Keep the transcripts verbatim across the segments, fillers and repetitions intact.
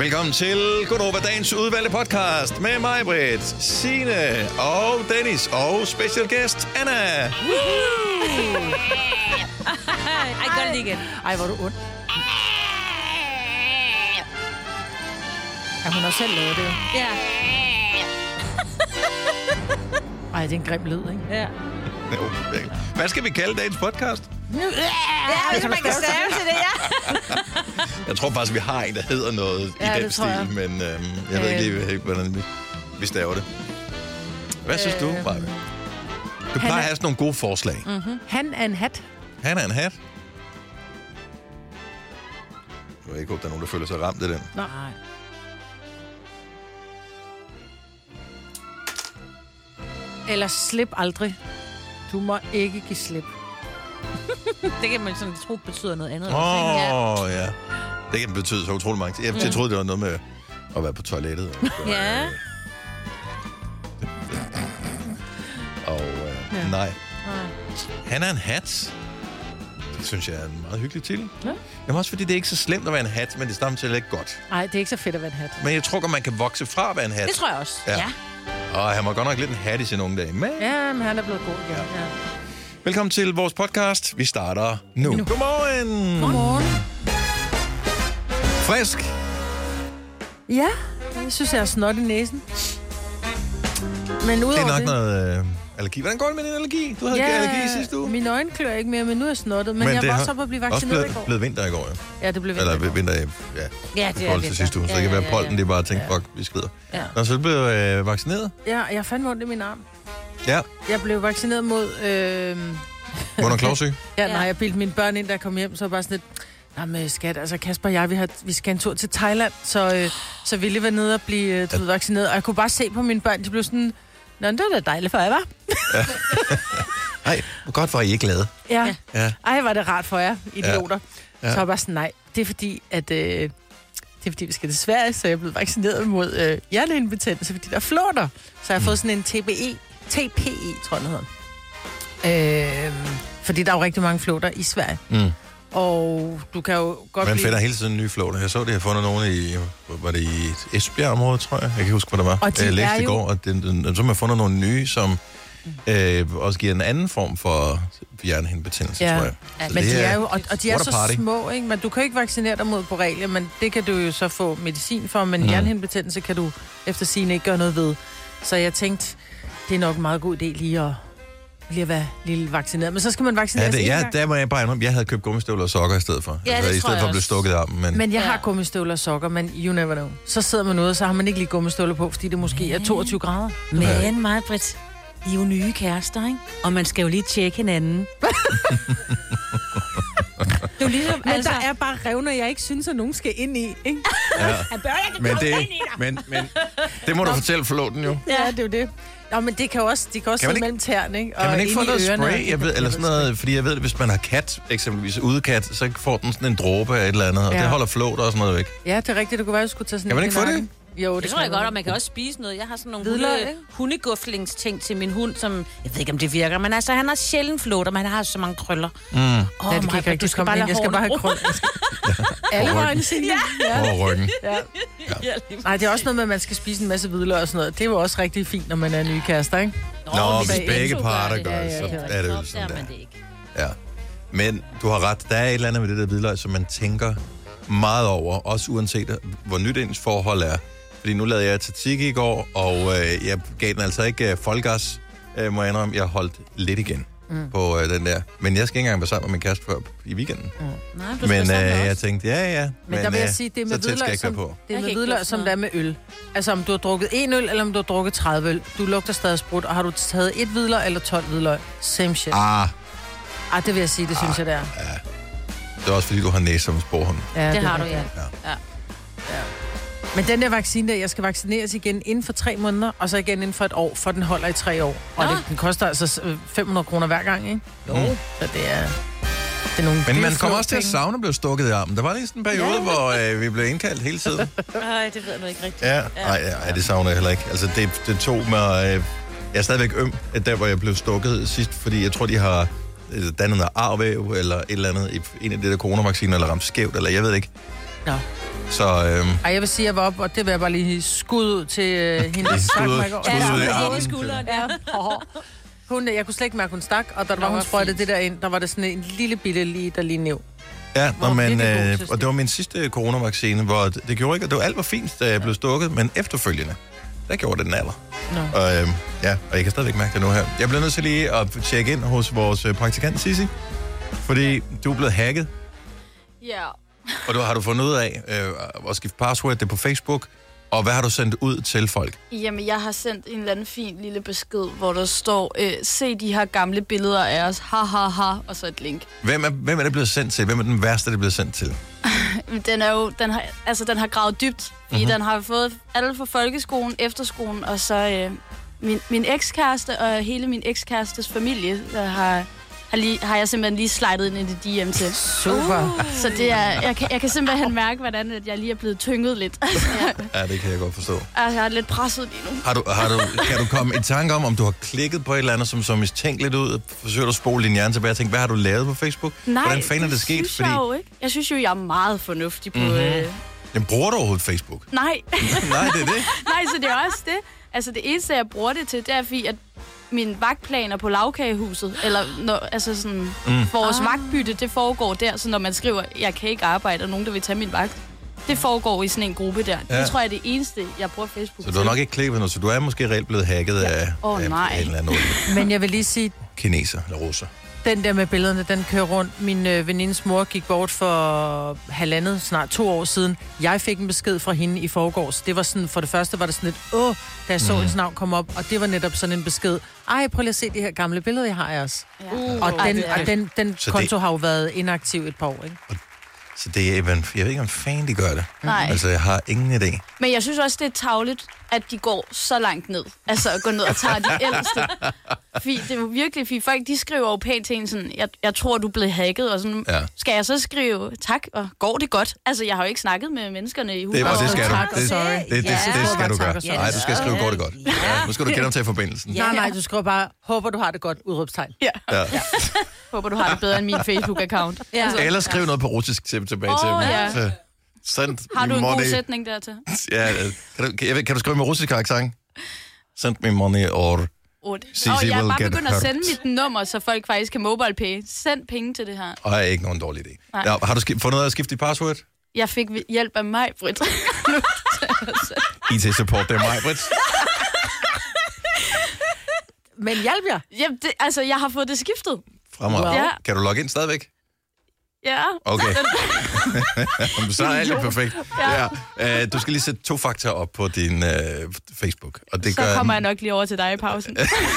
Velkommen til Godnova, dagens udvalgte podcast med mig, Britt, Signe og Dennis og special guest Anna. Ej, gør det igen. Ej, hvor er du ond. Ja, hun har selv lavet det. Ja. Ej, det er en grim lyd, ikke? Ja. Jo, hvad skal vi kalde dagens podcast? Ja, hvis man kan stave til det, ja. Jeg tror faktisk, vi har en, der hedder noget Ja, i den det tror stil, jeg. men øhm, jeg ved ikke lige, hvordan vi, vi staver det. Hvad synes du, Maja? Du plejer at have sådan nogle gode forslag. Mm-hmm. Han er en hat. Han er en hat. Jeg ved ikke, om der er nogen, der føler sig ramt af den. Nej. Eller slip aldrig. Du må ikke give slip. Det kan man sådan tro betyder noget andet. Åh, oh, ja. Det kan betyde så utrolig mange ting. Jeg, jeg troede, det var noget med at være på toilettet. Og, Ja. og øh, Ja. nej. Han er en hat. Det synes jeg er en meget hyggelig titel. Ja. Jamen også fordi det er ikke så slemt at være en hat, men det stammer til ikke godt. Nej, det er ikke så fedt at være en hat. Men jeg tror godt, man kan vokse fra at være en hat. Det tror jeg også. Ja. Ja. Og han var godt nok lidt en hat i sine unge dage. Men Ja, men han er blevet god igen. Ja. Ja. velkommen til vores podcast. Vi starter nu. Nu. Godmorgen. Godmorgen. Frisk. Ja, jeg synes, jeg er snot i næsen. Men Det udover er nok det... noget øh, allergi. Hvordan går det med din allergi? Du havde ja, allergi sidste uge. mine øjne klør ikke mere, men nu er jeg snottet. Men, Men men jeg det var har også oppe at blive også vaccineret blevet, i går. blevet vinter i går, jo. Ja, det blev vinter. Eller i går. vinter, ja, Ja, i det er forhold til vinter. sidste uge. Så Ja, det kan ja, være ja, pollen, ja. det er bare at tænke, Ja. fuck, vi skrider. Ja. Nå, så du blev øh, vaccineret? Ja, jeg fandt ondt i min arm. Ja. Jeg blev vaccineret mod... Øh... Under klovsyg? Ja, Ja. nej, jeg bildte mine børn ind, der kom hjem, så var bare sådan lidt... Jamen, skat, altså Kasper og jeg, vi, har, vi skal en tur til Thailand, så, øh, så ville jeg være nede og blive øh, du ved, vaccineret. Og jeg kunne bare se på mine børn, de blev sådan... Nå, det var da dejligt for jer, hva'? Nej, hvor godt var I ikke glade. Ja. Ja. Ej, var det rart for jer, idioter. Ja. Ja. Så var jeg bare sådan, nej, det er fordi, at... Øh, det er fordi, vi skal til Sverige, så jeg er blevet vaccineret mod øh, hjernehindebetændelse, fordi der er flåter. Så jeg har fået sådan en T B E, T P E, tror jeg, den hedder. Øh, fordi der er jo rigtig mange flåter i Sverige. Mm. Og du kan jo godt Man blive... finder hele tiden nye flåter. Jeg så det, jeg har fundet nogle i, var det i Esbjerg-området, tror jeg. Jeg kan ikke huske, hvad det var. Og de jeg læste er i jo- går, og den, den, så har man fundet nogle nye, som øh, også giver en anden form for hjernehindebetændelse, Ja. tror jeg. Ja, Så Men det de er jo, og, og de er what a så party. små, ikke? Men du kan ikke vaccinere dig mod borrelia, men det kan du jo så få medicin for, men Mm. mm. hjernehindebetændelse kan du efter sigende ikke gøre noget ved. Så jeg tænkte, det er nok en meget god idé lige at, lige at være lille vaccineret. Men så skal man Ja, vaccineres det, en ja, gang. der må jeg bare indrømme, jeg havde købt gummistøvler og sokker i stedet for. Ja, det I tror stedet jeg for at blive også. stukket af armen. Men, Men jeg har Ja. gummistøvler og sokker, men you never know. Så sidder man ude, og så har man ikke lige gummistøvler på, fordi det måske er toogtyve grader. Men mig, Britt, I er jo nye kærester, ikke? Og man skal jo lige tjekke hinanden. Det er jo ligesom, Men altså... der er bare revner, jeg ikke synes, at nogen skal ind i, ikke? ja. Han bør ikke men, komme det, ind i dig. men, men det må du fortælle forlåten jo. Ja, det er jo det. Nå, men det kan jo også, de kan også Kan man sidde ikke- mellem tæerne, ikke? Kan man ikke inde få i noget ørerne, og spray? det Jeg kan- ved, eller sådan noget, fordi jeg ved, at hvis man har kat, eksempelvis udekat, så får den sådan en dråbe af et eller andet, og Ja. det holder flåter og sådan noget væk. Ja, det er rigtigt. Det kunne være, at du skulle tage sådan Kan man en ikke i få det? nakken. Jo, det, Det tror jeg godt, og man kan også spise noget. Jeg har sådan nogle Hvidløg, hunde, ikke? hundeguflingsting til min hund, som... Jeg ved ikke, om det virker, men altså, han har sjældent flåter, men han har så mange krøller. Mm. Åh, Ja, det kan Maja, ikke rigtig du skal komme bare ind. lade Jeg skal bare have hårene krøl. Alle Og vejen, Signe. Ja. Over ryggen. Ja. Ja, lige- Nej, det er også noget med, at man skal spise en masse hvidløg og sådan noget. Det er jo også rigtig fint, når man er nye kærester, ikke? Nå, hvis hvis begge begge to parter det. gør Ja, det, ja, så ja. er det jo Så sådan er der. man det ikke. Ja. Men du har ret, der er et eller andet med det der hvidløg, som man tænker meget over, også uanset hvor nyt ens forhold er. Fordi nu lavede jeg tzatziki i går, og øh, jeg gav den altså ikke øh, folkegas, øh, må jeg indrømme. Jeg holdt lidt igen mm. på øh, den der. Men jeg skal ikke engang være sammen med min kæreste før i weekenden. Nej, du skal Men øh, sammen med jeg os. tænkte, ja, ja. Men der vil jeg sige, det er med så tæt skal jeg hvidløg, ikke være som, på. det er Jeg kan med ikke hvidløg, lugte som noget. der er med øl. Altså, om du har drukket en øl, eller om du har drukket tredive øl. Du lugter stadig sprut, og har du taget et hvidløg eller tolv hvidløg? Same shit. Ah, Ej, det vil jeg sige, det synes jeg, det er. det er også fordi, du har næse som sporhånd. Ja, Det har du, rigtigt. ja. Ja. ja. Men den der vaccine der, jeg skal vaccineres igen inden for tre måneder, og så igen inden for et år, for den holder i tre år. Og Nå. det, den koster altså fem hundrede kroner hver gang, ikke? Jo. Så det er... Det er nogle Men man dyre kommer også til at flåpenge. savne at blive stukket i armen. Der var lige sådan en periode, ja. hvor øh, vi blev indkaldt hele tiden. Nej, det ved jeg nu ikke rigtigt. Ja, nej, ja, det savner jeg heller ikke. Altså, det, det tog mig... Øh, jeg er stadigvæk øm, der hvor jeg blev stukket sidst, fordi jeg tror, de har øh, dannet noget arvæv, eller et eller andet, i en af de der coronavacciner, eller ramt skævt, eller jeg ved ikke. Nå. Så, øhm, Ej, jeg vil sige, at jeg var op, og det vil jeg bare lige skud ud til øh, hendes stak. skud, mig i går. skud ud i Ja, armen. i skulderen, ja. Hun, jeg kunne slet ikke mærke, hun stak, og da der var, Nå, hun hvor sprøjtede fint. det der ind, der var det sådan en lille bitte lige, der lige næv. Ja, Hvor nå, men, virkelig god øh, til og det var min sidste coronavaccine, hvor det, det gjorde ikke, det var alt var fint, da jeg blev stukket, men efterfølgende, der gjorde det den alder. Nå. Og, øh, ja, og jeg kan stadigvæk mærke det nu her. Jeg bliver nødt til lige at tjekke ind hos vores øh, praktikant, Sissi, fordi du er blevet hacket, Ja. og du har du fundet ud af øh, at skifte password, det er på Facebook, og hvad har du sendt ud til folk? Jamen, jeg har sendt en eller anden fin lille besked, hvor der står, øh, se de her gamle billeder af os, ha ha ha, og så et link. Hvem er, hvem er det blevet sendt til? Hvem er den værste, det er blevet sendt til? Den er jo, den har, altså, den har gravet dybt, fordi Mhm. den har fået alle fra folkeskolen, efterskolen, og så øh, min, min ekskæreste og hele min ekskærestes familie, der har, har, lige, har jeg simpelthen lige slidet ind i det D M til. Super. Uh. Så det er, jeg, kan, jeg kan simpelthen mærke, hvordan at jeg lige er blevet tynget lidt. Ja, det kan jeg godt forstå. Altså, jeg er lidt presset lige nu. Har du, har du, kan du komme i tanke om, om du har klikket på et eller andet, som så mistænkeligt ud? Forsøger du at spole din hjerne tilbage og tænke, hvad har du lavet på Facebook? Nej, Hvordan fanden er det sket? synes jeg jo ikke. Jeg synes jo, jeg er meget fornuftig på... Mm-hmm. Øh... Jamen, bruger du overhovedet Facebook? Nej. Nej, det er det. Nej, så det er også det. Altså, det eneste, jeg bruger det til, det er fordi, at mine vagtplaner på lavkagehuset, eller når, altså sådan, mm. vores ah. vagtbytte, det foregår der, så når man skriver, jeg kan ikke arbejde, og nogen, der vil tage min vagt, det foregår i sådan en gruppe der. Ja. Det tror jeg er det eneste, jeg bruger Facebook Så du har nok ikke klikket på noget, så du er måske reelt blevet hacket ja. af, oh, af nej. en eller anden Men jeg vil lige sige, kineser eller russer. den der med billederne, den kører rundt. Min øh, venindes mor gik bort for halvandet, snart to år siden. Jeg fik en besked fra hende i forgårs. Det var sådan, for det første var det sådan lidt, åh, da jeg så mm. hendes navn komme op, og det var netop sådan en besked. Ej, prøv lige at se de her gamle billeder, jeg har af os. Ja. Uh, og den, og den, den konto det... har jo været inaktiv et par år, ikke? Så det er, jeg ved ikke, om fanden de gør det. Nej. Altså, jeg har ingen idé. Men jeg synes også, det er tarveligt, at de går så langt ned. Altså at gå ned og tager de ældste. Fordi det er jo virkelig, fordi folk de skriver jo pænt til en sådan, jeg, jeg tror, du blev hacket, og sådan, ja. Skal jeg så skrive tak, og går det godt? Altså, jeg har jo ikke snakket med menneskerne i huset. Det, det skal du. Tak, det, det, det, det, ja. det skal du gøre. Ja, Nej, du skal skrive, går det godt. Ja. Ja, nu skal du genoptage forbindelsen. Nej, nej, du skriver bare, håber du har det godt, udråbstegn. Ja. Ja. ja. Håber, du har det bedre end min Facebook-account. Ja. Altså, Eller skriv noget på russisk til tilbage Åh, til dem. ja. Så, send har du me en money. god sætning dertil? Ja, kan du, kan, kan du skrive med russisk accent? Send me money or... Og Sissi jeg er will bare get begyndt at hurt. sende mit nummer, så folk faktisk kan mobile pay. Send penge til det her. Og er ikke nogen dårlig idé. Ja, har du skif- fundet ud af at skifte dit password? Jeg fik hjælp af mig, Britt. I T-support, det er mig, Britt. Men hjælp jer. Jamen, det, altså, jeg har fået det skiftet. Fremad. Ja. Kan du logge ind stadigvæk? Ja. Okay. Så er alt jo perfekt. Ja. Ja. Uh, du skal lige sætte to fakta op på din uh, Facebook. Og det Så gør, kommer jeg nok lige over til dig i pausen.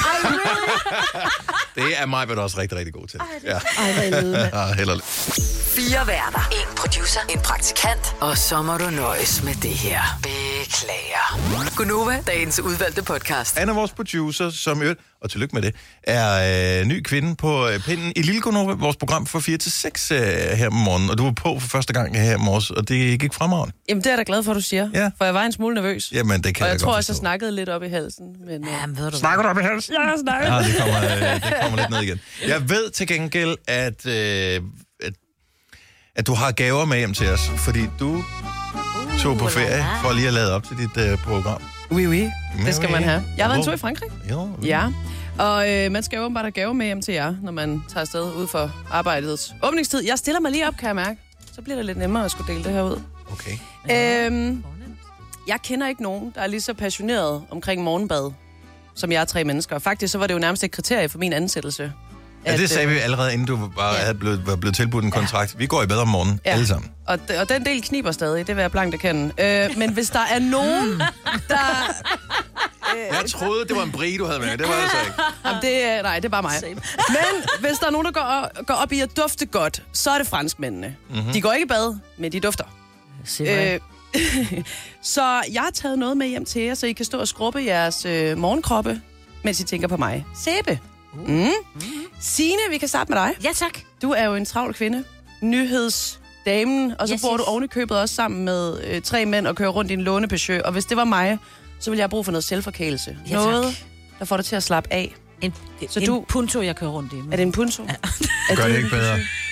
det er mig, men også rigtig, rigtig god til. Ja. Ej, hvad er det, Ja, held og lykke. Fire værter. En producer. En praktikant. Og så må du nøjes med det her. Beklager. Gunova, dagens udvalgte podcast. Anna, vores producer, som øvrigt, og tillykke med det, er øh, ny kvinde på øh, pinden i Lille Gunova, vores program fra fire til seks øh, her om morgenen. Og du var på for første gang her i morges, og det gik fremragende. Jamen, det er jeg da glad for, du siger. Ja. For jeg var en smule nervøs. Jamen, det kan og jeg, jeg tror godt også, jeg forstå. snakkede lidt op i halsen. Men, uh... Jamen, ved du Snakker du op i halsen? Ja, jeg snakker. Ja, det kommer, øh, det kommer lidt ned igen. Jeg ved til gengæld, at, øh, at, at du har gaver med hjem til os, fordi du uh, tog på ferie for lige at lade op til dit øh, program. Oui, oui. Det skal man have. Jeg har været en tur i Hvor- Frankrig. Jo, Ja. Og øh, man skal jo åbenbart have gave med hjem til jer, når man tager afsted ud for arbejdets åbningstid. Jeg stiller mig lige op, kan jeg mærke. Så bliver det lidt nemmere at skulle dele det her ud. okay. Øhm, jeg kender ikke nogen, der er lige så passioneret omkring morgenbad, som jeg er tre mennesker. Faktisk så var det jo nærmest et kriterie for min ansættelse. Ja, det sagde øh, vi allerede, inden du bare ja. havde blevet, var blevet tilbudt en kontrakt. Ja. Vi går i bad om morgenen, ja. alle sammen. Og, d- og den del kniber stadig, det vil jeg blankt erkende. Øh, men hvis der er nogen, der... Jeg troede, det var en brie, du havde med. Det var det så ikke. Jamen, det, er- nej, det er bare mig. Men hvis der er nogen, der går, går op i at dufte godt, så er det franskmændene. Mm-hmm. De går ikke i bad, men de dufter. Øh, så jeg har taget noget med hjem til jer, så I kan stå og skrubbe jeres øh, morgenkroppe, mens I tænker på mig. Sæbe. Mm. Mm. Signe, vi kan starte med dig. Ja, tak. Du er jo en travl kvinde. Nyhedsdamen. Og så Yes, bor yes. du oven i købet også sammen med øh, tre mænd og kører rundt i en lånepeugeot. Og hvis det var mig, så ville jeg bruge for noget selvforkælelse. Ja, tak. Noget, der får dig til at slappe af. En, Så så en du- punto, jeg kører rundt i. Er det en punto? Ja. Gør det ikke bedre.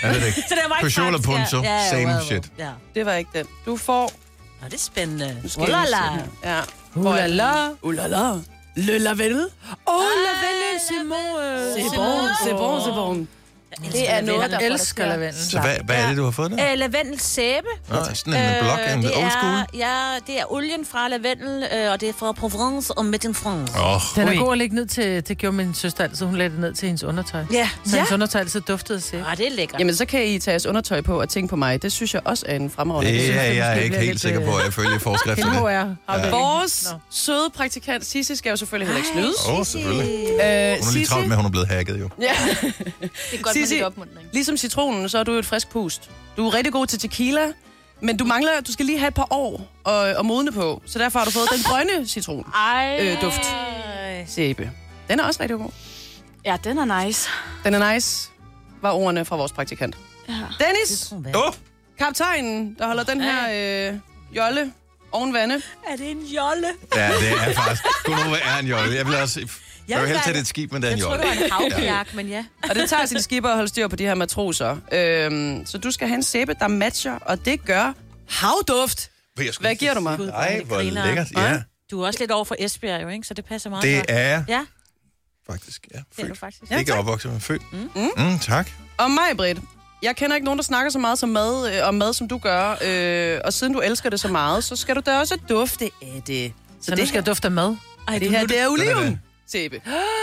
Er det ikke? Så det var ikke Peugeot eller fransk, Punto, ja. Ja, same well, shit. Ja. Det var ikke den. Du får... Nå, det er spændende. Nu skal jeg lige se her. Ja. Ulala. Ulala. Le lavendel. Åh, lavendel, c'est bon. C'est bon, c'est bon, c'est bon. Det er noget, der Jeg elsker lavendel. Så hvad, hvad er det, du har fået der? Øh, lavendel sæbe. Nå, sådan en blok, en det old school. er, ja, det er olien fra lavendel, øh, og det er fra Provence og Mette en France. Åh, Den er Ui. god at lægge ned til, det gjorde min søster altid. Hun lagde det ned til hendes undertøj. Ja. Så hendes undertøj altid duftede af sæbe. Ah, det er lækkert. Jamen, så kan I tage jeres undertøj på og tænke på mig. Det synes jeg også er en fremragende. det synes, er det jeg måske ikke bliver helt lidt, sikker på, at jeg følger forskrifterne. N H R. Ja. Vores Nå. søde praktikant Sissi skal jo selvfølgelig heller ikke snydes. Åh, oh, selvfølgelig. Øh, Hun er lige travlt med, at hun er blevet hacket, jo. Ja. Det er godt med Sissi, lidt opmuntring. ligesom citronen, så er du jo et frisk pust. Du er rigtig god til tequila, men du mangler, du skal lige have et par år at, at modne på. Så derfor har du fået den grønne citron. Ej. Øh, duft. Ej. Sæbe. Den er også rigtig god. Ja, den er nice. Den er nice, var ordene fra vores praktikant. Ja. Dennis, Åh, oh, kaptajnen, der holder den her øh, jolle oven vande. Er det en jolle? ja, det er faktisk. Gunova er en jolle. Jeg vil også... Jeg vil vil helst være- have et skib, men det er en Jeg tror, jolle. det var en havkajak, men ja. Og det tager sin skipper at holde styr på de her matroser. Øhm, så du skal have en sæbe, der matcher, og det gør havduft. Hvad, jeg skulle Hvad lige giver du mig? Gud, Ej, det hvor griner. lækkert. Ja, Du er også lidt over for Esbjerg, jo, ikke? Så det passer meget det godt. er jeg Ja, faktisk. Ja, det er du født. faktisk. Ikke opvokset, men født. Mm. Mm, tak. Og mig, Britt. Jeg kender ikke nogen, der snakker så meget som mad, øh, om mad, som du gør. Øh, og siden du elsker det så meget, så skal du da også dufte af det. Så nu skal jeg dufte af mad. Ej, det her, det er Sådan er oliven. det. Sæbe.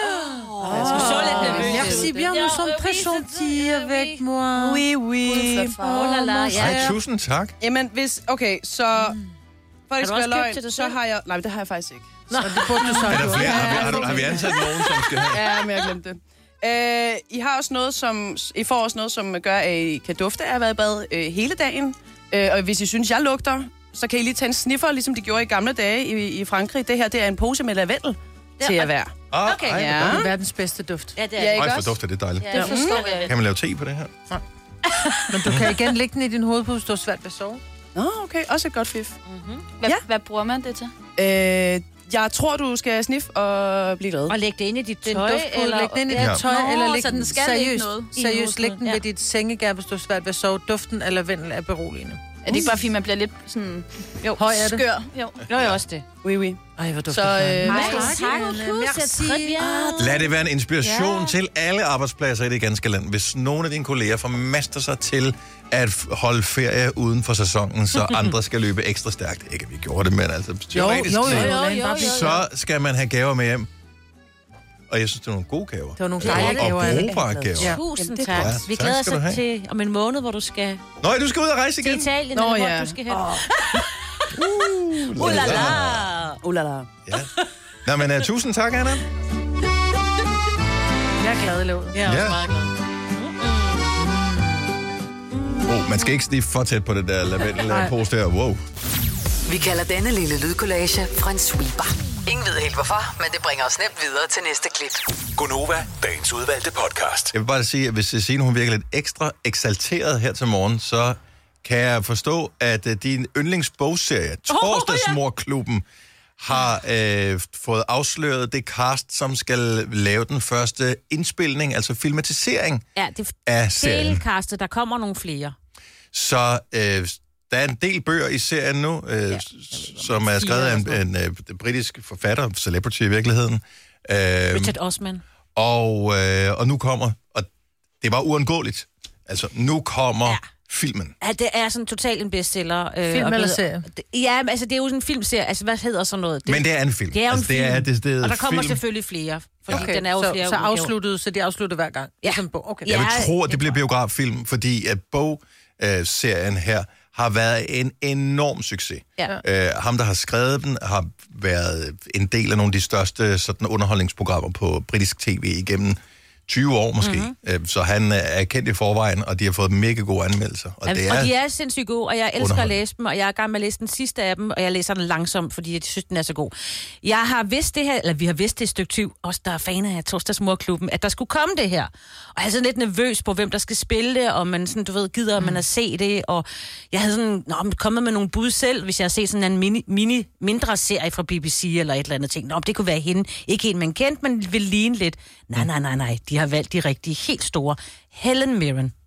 Jeg skulle så lidt nervøs. Merci bien, nous sommes très gentils avec moi. Oui, oui. Oh la la, ja. Ej, tusind tak. Jamen, hvis... Okay, så... For Har det du skal være også købt løgn, til dig så selv? har jeg... Nej, det har jeg faktisk ikke. Så det burde du så Er have der gjort. flere? Har vi, har, du, har vi ansat nogen, som skal have? Ja, men jeg glemte det. Øh, I har også noget, som... I får også noget, som gør, at I kan dufte af at være i bad øh, hele dagen. Øh, og hvis I synes, jeg lugter, så kan I lige tage en sniffer, ligesom de gjorde i gamle dage i, i Frankrig. Det her, det er en pose med lavendel til at være. Oh, Okay. ej, Ja. ja. Det er verdens bedste duft. Ja, det er Ja, det. ikke Ej, for også? dufter, det er dejligt. Ja, det forstår jeg. Kan man lave te på det her? Men du kan igen lægge den i din hovedpude, hvis du har svært ved at sove. Nå, okay. Også et godt fif. Hvad, Ja. hvad bruger man det til? Øh, jeg tror, du skal sniffe og blive glad. Og lægge det ind i dit Den tøj, duftpude, eller... læg den ind i Ja. dit tøj, Nå, eller så læg den den skal ikke seriøst, noget i seriøst hovedpude, læg den ja. ved dit sengegær, hvis du har svært ved at sove. Duften af lavendel er beroligende. Er det ikke bare, fordi man bliver lidt sådan... Jo, Høj er det? skør. Jo. Nå, jeg også det. Oui, oui. Ej, hvor dufter Så, det. øh, Ej, tak. tak. Merci. Lad det være en inspiration ja. til alle arbejdspladser i det ganske land. Hvis nogle af dine kolleger formaster sig til at f- holde ferie uden for sæsonen, så andre skal løbe ekstra stærkt. Ikke at vi gjorde det, men altså teoretisk jo, jo, set, jo, jo, jo, jo. så skal man have gaver med hjem. Og jeg synes, det er nogle gode gaver. Det var nogle Ja, dejlige og gaver. jeg er brugbare rigtig glad for. gaver. Ja. Tusind Jamen, det er tak. godt. Vi Tak glæder skal du os have. til om en måned, hvor du skal Nå, du skal ud og rejse til igen. Italien, Nå, eller ja. hvor du skal hen. Uh, Uh la la. Uh, la, la. Ja. Nå, men uh, tusind tak, Anna. Jeg er glad i låget. Jeg er også Ja. meget glad. Oh, man skal ikke sniffe for tæt på det der lavendelpose der. Wow. Vi kalder denne lille lydkollage en sweeper. Ingen ved helt hvorfor, men det bringer os nemt videre til næste klip. Gunova, dagens udvalgte podcast. Jeg vil bare sige, at hvis Signe hun virker lidt ekstra eksalteret her til morgen, så kan jeg forstå, at uh, din yndlingsbogserie, Torsdagsmorklubben, har øh, fået afsløret det cast, som skal lave den første indspilning, altså filmatisering Ja, det af serien. delkastet, der kommer nogle flere. Så øh, der er en del bøger i serien nu, øh, ja, som er skrevet af en, en, en britisk forfatter, celebrity i virkeligheden. Øh, Richard Osman. og, øh, og nu kommer, og det var uundgåeligt, altså nu kommer ja. Ja. filmen. Ja, det er sådan totalt en bestseller. Øh, Film og eller blevet- serie? Det- Ja, men altså det er jo sådan en filmserie. Altså hvad hedder sådan noget? Det, Men det er en film. det er jo en altså, film. det er det, det og der kommer film. selvfølgelig flere, fordi Okay, den er jo så, flere så udgaver. afsluttet, så de afslutter hver gang. Ja. Ligesom bog. Okay. Ja. Jeg vil tro, at det det bliver tror jeg. biograffilm, fordi at bogserien her har været en enorm succes. Ja. Øh, ham, der har skrevet den, har været en del af nogle af de største sådan, underholdningsprogrammer på britisk tv igennem tyve år måske. Mhm. Mm-hmm. Øh, så han er kendt i forvejen, og de har fået mega gode anmeldelser. Og, Og, det er, og de er sindssygt gode, og jeg elsker at underholdende. læse dem, og jeg er i gang med at læse den sidste af dem, og jeg læser den langsomt, fordi jeg synes, den er så god. Jeg har vidst det her, eller vi har vidst det et stykke tid, også der er faner af Torsdagsmorklubben, at der skulle komme det her. Og jeg er sådan lidt nervøs på, hvem der skal spille det, og man sådan, du ved, gider mm. man at se det, og jeg havde sådan, nå, men kommet med nogle bud selv, hvis jeg har set sådan en mini, mini mindre serie fra B B C eller et eller andet ting. Nå, det kunne være hende. Ikke en, man kendt, men vil ligne lidt. Nej, nej, nej, nej. De har valgt de rigtige, helt store. Helen Mirren.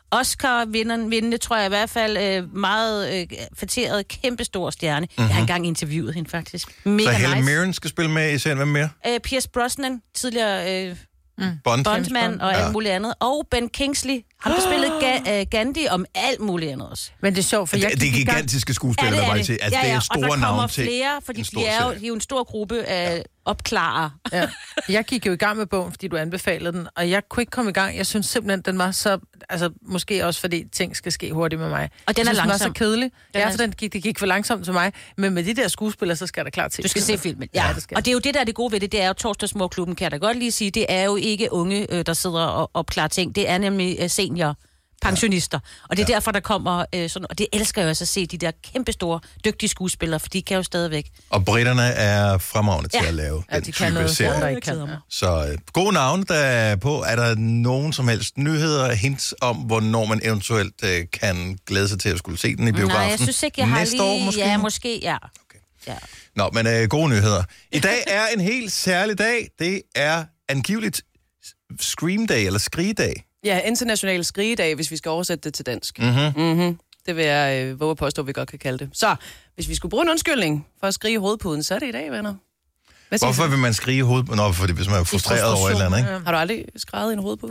Oscar-vinderen, vindende, tror jeg i hvert fald, øh, meget øh, fatteret, kæmpestor stjerne. Mm-hmm. Jeg har engang interviewet hende, faktisk. Mega Så Helen nice. Mirren skal spille med i serien. Hvem mere? Øh, Pierce Brosnan, tidligere øh, Bond. Bondman og alt Ja. muligt andet. Og Ben Kingsley, ham der spillede Ga- øh, Gandhi om alt muligt andet også. Men det er sjovt, for jeg Det, det er gik i gang- gigantiske skuespillere, Ja, ja, det er det, det. til. Altså, Ja, det ja, er og store der kommer navne til flere, fordi en stor de er, jo, serie. de er jo en stor gruppe af opklarere. Ja. Jeg gik jo i gang med bogen, fordi du anbefalede den, og jeg kunne ikke komme i gang. Jeg synes simpelthen, den var så... Altså, måske også, fordi ting skal ske hurtigt med mig. Og den jeg er synes, den var langsom. så kedelig. Den Ja, er- for den gik, det gik for langsomt til mig. Men med de der skuespillere, så skal der klart til. Du skal se filmen. Ja, Ja, det skal. og det er jo det, der er det gode ved det. Det er jo Torsdagsmorklubben, kan jeg da godt lige sige. Det er jo ikke unge, øh, der sidder og opklarer ting. Det er nemlig øh, senior pensionister. Og det er ja. derfor, der kommer øh, sådan... Og det elsker jeg også at se, de der kæmpestore, dygtige skuespillere, for de kan jo stadigvæk. Og britterne er fremragende til Ja. at lave Ja, den de kan type noget, serie. andre ikke kan. keder mig. Så øh, gode navne, der er på. Er der nogen som helst nyheder, hints om, hvornår man eventuelt øh, kan glæde sig til at skulle se den i biografen? Nej, jeg synes ikke, jeg har Næste lige... år måske? Ja, måske, ja. Okay. ja. Nå, men øh, gode nyheder. I dag er en helt særlig dag. Det er angiveligt Scream Day, eller Skrigedag. Ja, international skrigedag, hvis vi skal oversætte det til dansk. Mhm. Mm-hmm. Det vil jeg øh, våge at påstå, at vi godt kan kalde det. Så, hvis vi skulle bruge en undskyldning for at skrige i hovedpuden, så er det i dag, venner. Hvad siger Hvorfor du? vil man skrige i hovedet? Nå, fordi hvis man er frustreret over et eller andet, ikke? Har du aldrig skreget i en hovedpude?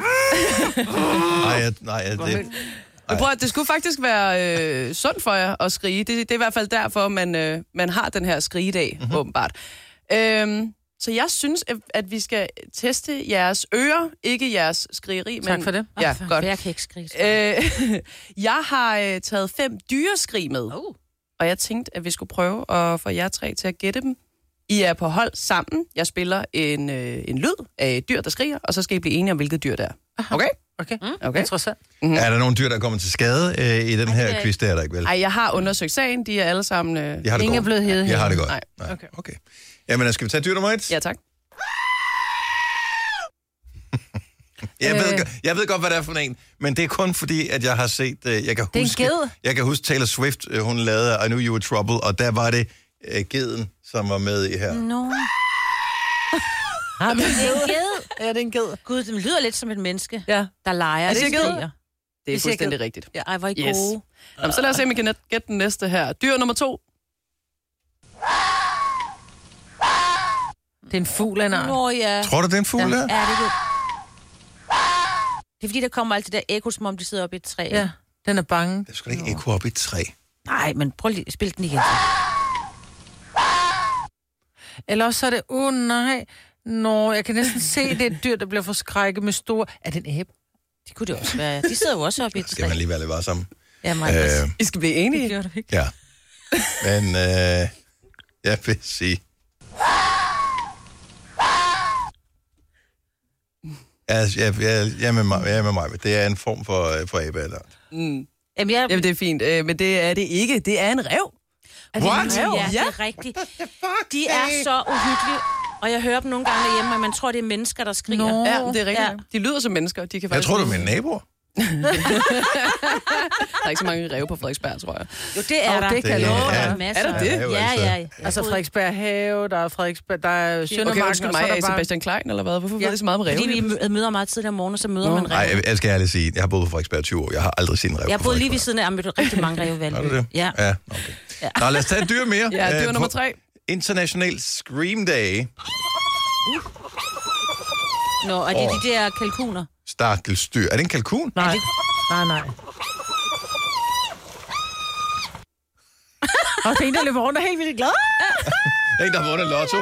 Nej, jeg, nej, jeg, det, Jeg prøver, det skulle faktisk være øh, sundt for jer at skrige. Det, det er i hvert fald derfor, man, øh, man har den her skrigedag, mm-hmm. åbenbart. Øhm, så jeg synes, at, at vi skal teste jeres ører, ikke jeres skrigeri. Tak men, for det. Ja, For godt. jeg kan ikke skrige. Øh, jeg har øh, taget fem dyreskrig med, Oh. og jeg tænkte, at vi skulle prøve at få jer tre til at gætte dem. I er på hold sammen. Jeg spiller en, øh, en lyd af et dyr, der skriger, og så skal I blive enige om, hvilket dyr det er. Okay? Okay, Okay. interessant. er der nogle dyr, der kommer til skade øh, i den det her er- quiz? Det er der ikke, vel? Ej, jeg har undersøgt sagen. De er alle sammen... Øh... Jeg har det Ingen er godt. blevet hævet Jeg har det her. godt. Nej. Nej. Okay. Okay. Jamen, skal vi tage dyr nummer et? Ja, tak. Jeg ved, Øh. go- jeg ved godt, hvad det er for en, men det er kun fordi, at jeg har set... Øh, jeg kan Det er en huske, ged. Jeg kan huske Taylor Swift, øh, hun lavede I Knew You Were Trouble, og der var det øh, geden, som var med i her. No. Har du Det er jo ged. Ja, det er en ged. Gud, det lyder lidt som et menneske, Ja, der leger. det Det ged? skriger. det er Vi siger fuldstændig rigtigt. Ja, ej, hvor er I Yes. gode. Nå, så lad os se, om vi kan net- gætte den næste her. Dyr nummer to. Det er en fugl af en art. Nå ja. Tror du, det er en fugl her? Ja, det er det. Det er fordi, der kommer alt det der ekko, som om de sidder oppe i et træ. Ja, den er bange. Det skal ikke ekko op i et træ. Nej, men prøv lige at spille den igen. Eller også så er det, åh oh, nej, nå, jeg kan næsten se, det er et dyr, der bliver forskrækket med store... Er det en æbe? Det kunne det også være. De sidder jo også oppe i et Skal træ. man lige være lidt varsom. Ja, mig. Øh, I skal blive enige. Det gjorde du ikke. ja. Men øh, jeg vil sige... Jeg, jeg, jeg, jeg, er med mig, jeg er med mig. Det er en form for, øh, for abe eller Mm. Jamen, jeg... Jamen, det er fint, øh, men det er det ikke. Det er en rev. Er det What? en ræv? Ja, det er rigtigt. De er så uhyggelige. Og jeg hører dem nogle gange derhjemme, at man tror, det er mennesker, der skriger. Nå. Ja, det er rigtigt. Ja. Ja. De lyder som mennesker. De kan Jeg faktisk tror, du er mine naboer. Der er ikke så mange ræve på Frederiksberg, tror jeg. Jo, det er Åh, der. det kan jeg Jo, love der dig. er masser. Er der det? Ja, jo, Ja, altså. ja. Altså Frederiksberg Have, der er Frederiksberg, der er Søndermarken, Okay, undskyld og så mig, er er der I bare... Sebastian Klein, eller hvad? Hvorfor Ja. ved I så meget med ræve? Fordi vi mø- møder meget tidligere om morgenen, så møder Nå. man Nej, ræve. jeg, jeg skal ærligt sige, jeg har boet på Frederiksberg tyve år. Jeg har aldrig set en rev Jeg har på boet lige ved Frederiksberg. siden af, og mødt rigtig mange rævevalg. Har du det? Ja. Ja, okay. Ja. Nå, lad os tage et dyr mere. Ja, dyr Øh, nummer på tre. International Scream Day. Nå, og det er de der kalkuner. Stakkelsdyr. Er det en kalkun? Nej, nej, nej. Og det er en, der løber rundt og er helt vildt glad. Der er en, der har vundet lotto.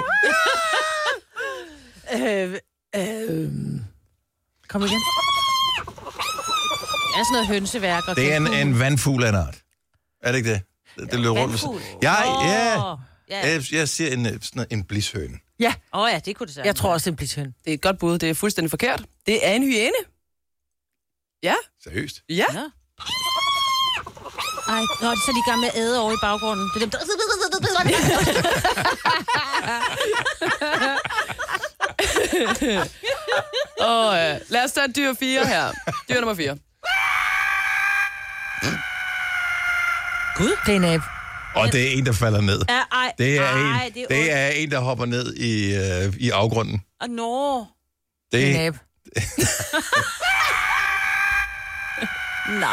Øh, øh, kom igen. Det er sådan noget hønseværk. Og Det er en, kalkun. en vandfugl af en art. Er det ikke det? Det, det løber rundt. Vandfugl? Ja, Åh, ja. Ja. Jeg, jeg siger en, øh, sådan en blishøne. Ja, Åh oh, ja, det kunne det sige. jeg tror også, det er en blishøn. Det er et godt bud. Det er fuldstændig forkert. Det er en hyæne. Ja, Seriøst? ja. Ja. Ej, nå, så er de i gang med at æde over i baggrunden. Det er dem, der... Og øh, lad os tage dyr fire her. Dyr nummer fire. Gud, det er en abe. Og det er en, der falder ned. Ja, ej, Det er, ej, en, det er, det er en, der hopper ned i, øh, i afgrunden. Og nå. Det er en Det, abe. Nej.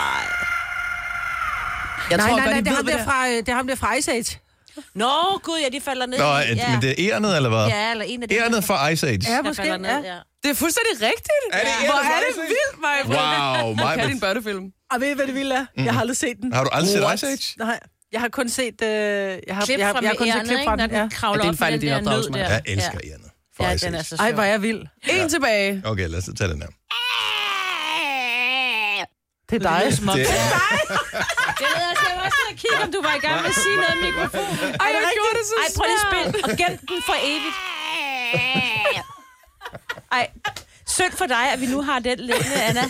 Jeg nej, tror nej, godt, nej, I det er, ved, ham hvad der det fra, det er ham der fra Ice Age. Nå, gud, ja, de falder ned. Nå, i- ja. ja. men det er Ernet, eller hvad? Ja, eller en af dem. Ernet fra Ice Age. Ja, der måske. falder ned, Ja. ja. Det er fuldstændig rigtigt. Er det Hvor Ernet fra er det Ice Age? vildt, mig. Wow, mig. Kan din børnefilm? Og ved I, hvad det vilde er? Mm. Jeg har aldrig set den. Har du aldrig set What? Ice Age? Nej, jeg har kun set... Øh, jeg har, Klip jeg, har, fra jeg har kun set Ernet, klip fra ikke? Når den. Ja. den kravler Ja, det er en op fejl i i den din der nød opdragelse, der. Jeg elsker Ja. Ernet fra Ja, Ice den er Age. så Ej, sjov. hvor er jeg vild. En tilbage. Okay, lad os tage den her. Det er dig. Det er Det- dig. Jeg ved også, jeg var også og kigge, om du var i gang med at sige noget i mikrofonen. Ej, jeg gjorde det så Ej, prøv lige at spille og gem den for evigt. Ej, synd for dig, at vi nu har den liggende, Anna.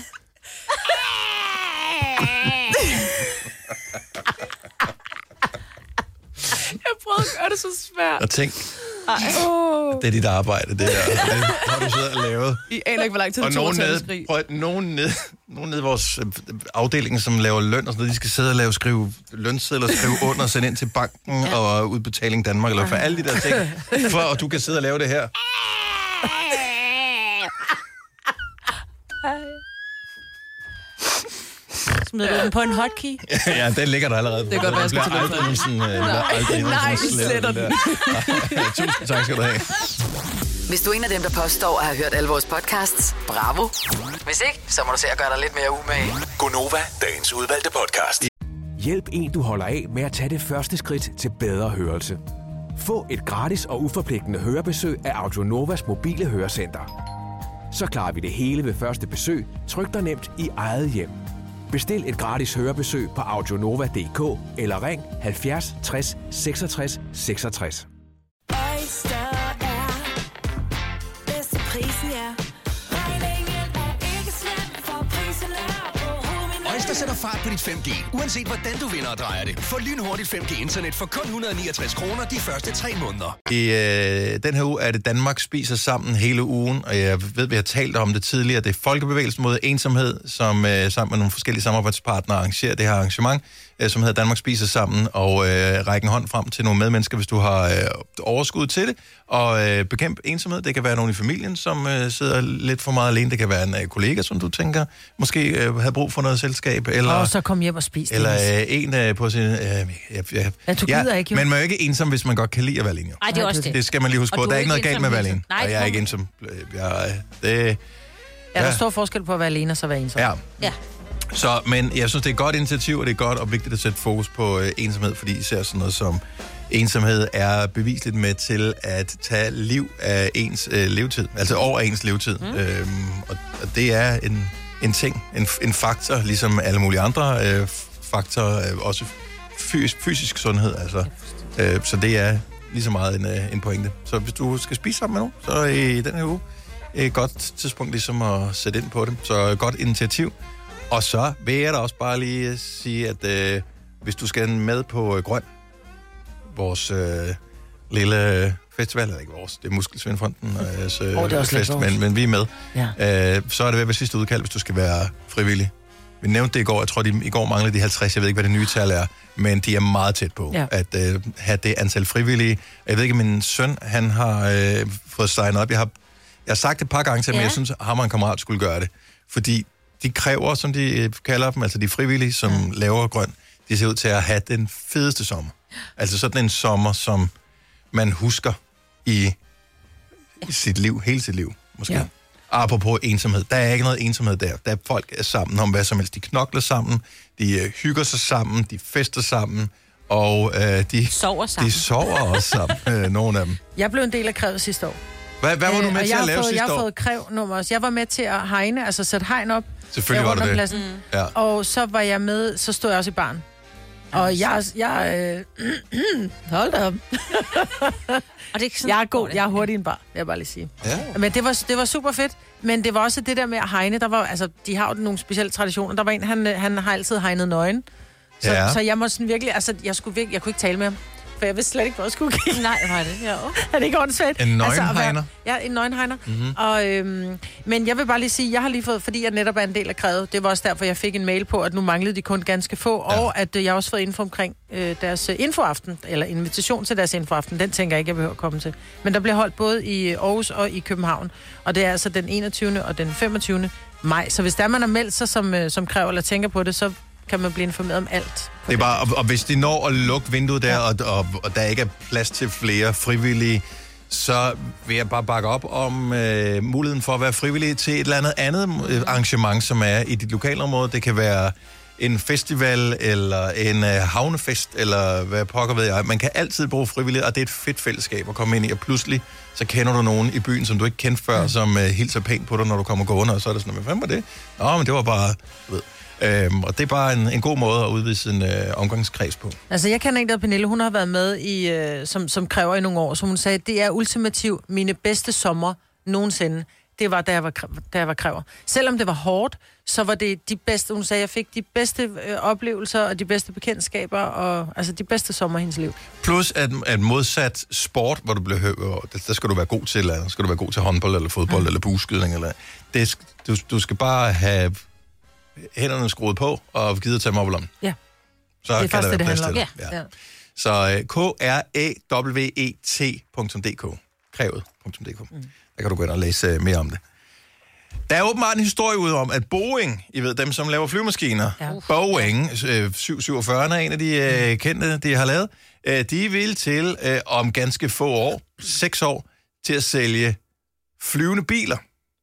Jeg prøvede at gøre det så svært. Og tænk, det er dit arbejde, det der. Det har du siddet og lavet. I aner ikke, hvor lang tid Og det tog nogen at tage nede, skrig. prøv, at- nogen nede, nogen nede i vores øh, afdeling, som laver løn og sådan noget, de skal sidde og lave, skrive lønsedler, skrive under, sende ind til banken ja. og Udbetaling Danmark, eller for alle de der ting, for at du kan sidde og lave det her. Smider du den på en hotkey? Ja, den ligger der allerede. Det kan godt være, jeg skal bliver til aldrig nogensinde, øh, bliver aldrig Nej, nogensinde vi slettet, sletter den der. Tusind tak skal du have. Hvis du er en af dem, der påstår at have hørt alle vores podcasts, bravo. Hvis ikke, så må du se at gøre dig lidt mere umage. Gonova, dagens udvalgte podcast. Hjælp en, du holder af med at tage det første skridt til bedre hørelse. Få et gratis og uforpligtende hørebesøg af Audionovas mobile hørecenter. Så klarer vi det hele ved første besøg, tryk dig nemt i eget hjem. Bestil et gratis hørebesøg på audionova punktum d k eller ring halvfjerds tres seksogtres seksogtres. Oyster er bedst til prisen, ja. Regningen er ikke slem, for prisen er på Oyster sætter fart på dit fem G, uanset hvordan du vinder og drejer det. Få lynhurtigt fem G-internet for kun et hundrede og niogtres kroner de første tre måneder. I øh, den her uge er det Danmark spiser sammen hele ugen, og jeg ved, vi har talt om det tidligere. Det er Folkebevægelsen mod ensomhed, som øh, sammen med nogle forskellige samarbejdspartnere arrangerer det her arrangement, øh, som hedder Danmark spiser sammen, og øh, række en hånd frem til nogle medmennesker, hvis du har øh, overskud til det, og øh, bekæmp ensomhed. Det kan være nogen i familien, som øh, sidder lidt for meget alene. Det kan være en øh, kollega, som du tænker måske øh, havde brug for noget selskab, eller... Og så kom hjem og spis det. Eller øh, en øh, på sin... Øh, ja, ja, Ja, du gider ikke, jo. Men man er jo ikke ensom, hvis man godt kan lide at være alene. Jo. Nej, det er også det. Det skal man lige huske Og på. du Der er er ikke noget ikke galt med at være ensom, alene. Nej, Og jeg er det ikke må ensom. Jeg, det, Ja, der er stor forskel på at være alene og så være ensom. ja. Ja. Så, men jeg synes, det er et godt initiativ, og det er godt og vigtigt at sætte fokus på øh, ensomhed, fordi især sådan noget som ensomhed er bevisligt med til at tage liv af ens øh, levetid. Altså over ens levetid. Mm. Øhm, og, og det er en, en ting, en, en faktor, ligesom alle mulige andre øh, faktorer, øh, også fys, fysisk sundhed. Altså. Øh, så det er lige så meget en, øh, en pointe. Så hvis du skal spise sammen med nogen, så er i den her uge et godt tidspunkt ligesom at sætte ind på det. Så godt initiativ. Og så vil jeg da også bare lige sige, at øh, hvis du skal med på øh, Grøn, vores øh, lille festival, eller ikke vores, det er Muskelsvindfonden øh, øh, Oh, det er også lidt fest, vores. men, men vi er med. Ja. Øh, så er det ved at være sidste udkald, hvis du skal være frivillig. Vi nævnte det i går, jeg tror, de, i går manglede de halvtreds, jeg ved ikke, hvad det nye tal er, men de er meget tæt på Ja. at øh, have det antal frivillige. Jeg ved ikke, min søn, han har øh, fået signet op. Jeg har, jeg har sagt det et par gange til ham, Ja. men jeg synes, at ham og en kammerat skulle gøre det. Fordi de kræver, som de øh, kalder dem, altså de frivillige, som ja. laver Grøn, de ser ud til at have den fedeste sommer. Altså sådan en sommer, som man husker i, i sit liv, hele sit liv, måske. Ja. Apropos ensomhed. Der er ikke noget ensomhed der. Der er folk er sammen om hvad som helst. De knokler sammen, de øh, hygger sig sammen, de fester sammen, og øh, de, Sover sammen. de sover også sammen, øh, nogle af dem. Jeg blev en del af krevet sidste år. Hvad, hvad var du Øh, med og til jeg at har lave fået, sidste Jeg har år? fået krevnummer også. Jeg var med til at hegne, altså sætte hegn op. Selvfølgelig øh, var rundt du om det. pladsen. Mm. Ja. Og så var jeg med, så stod jeg også i baren. Og jeg, jeg øh, hold da op. Og det er ikke sådan, Jeg er god, jeg er hurtig i en bar, vil jeg bare lige sige. Ja. Men det var, det var super fedt. Men det var også det der med at hegne. Der var, altså, de har jo nogle specielle traditioner. Der var en, han, han har altid hegnet nøgen. Så, Ja. så jeg må sådan virkelig, altså, jeg, skulle virkelig, jeg kunne ikke tale med ham. For jeg vidste slet ikke, hvor jeg skulle kigge. Nej, var det? Ja. Er det ikke åndssvagt? En nøgenhegner? Altså, ja, en nøgenhegner. Mm-hmm. Og, øhm, men jeg vil bare lige sige, jeg har lige fået, fordi jeg netop er en del af krævet, det var også derfor, jeg fik en mail på, at nu manglede de kun ganske få, ja. Og at øh, jeg har også fået info omkring øh, deres øh, infoaften, eller invitation til deres infoaften. Den tænker jeg ikke, jeg behøver at komme til. Men der bliver holdt både i Aarhus og i København, og det er altså den enogtyvende og den femogtyvende maj. Så hvis der man har meldt sig som, øh, som kræver eller tænker på det, så kan man blive informeret om alt. Det er bare, og, og hvis de når at lukke vinduet der, ja. og, og, og der ikke er plads til flere frivillige, så vil jeg bare bakke op om øh, muligheden for at være frivillig til et eller andet andet øh, arrangement, som er i dit lokalområde. Det kan være en festival, eller en øh, havnefest, eller hvad pokker ved jeg. Man kan altid bruge frivillige, og det er et fedt fællesskab at komme ind i, og pludselig så kender du nogen i byen, som du ikke kendte før, ja. som øh, hilser pænt på dig, når du kommer gående, og så er det sådan, hvad fanden var det? Nå, men det var bare, du ved. Øhm, og det er bare en, en god måde at udvide sin øh, omgangskreds på. Altså, jeg kender en, der Pernille, hun har været med i, øh, som, som kræver i nogle år, så hun sagde, det er ultimativt mine bedste sommer nogensinde. Det var, da jeg var, da jeg var kræver. Selvom det var hårdt, så var det de bedste, hun sagde, jeg fik de bedste øh, oplevelser og de bedste bekendtskaber, og altså de bedste sommer i hendes liv. Plus at, at modsat sport, hvor du bliver hørt, der skal du være god til, eller skal du være god til håndbold, eller fodbold, mm. eller bueskydning, eller det, du, du skal bare have hænderne skruet på, og givet at tage dem op i lommen. Ja. Så det kan der det, være plads til det. Ja. Ja. Så uh, k r a w e t punktum d k krævet punktum d k. Mm. Der kan du gå ind og læse uh, mere om det. Der er åbenbart en historie ude om, at Boeing, I ved, dem som laver flymaskiner, ja. Boeing uh, syv syvogfyrre er en af de uh, kendte, de har lavet, uh, de vil til uh, om ganske få år, seks år, til at sælge flyvende biler.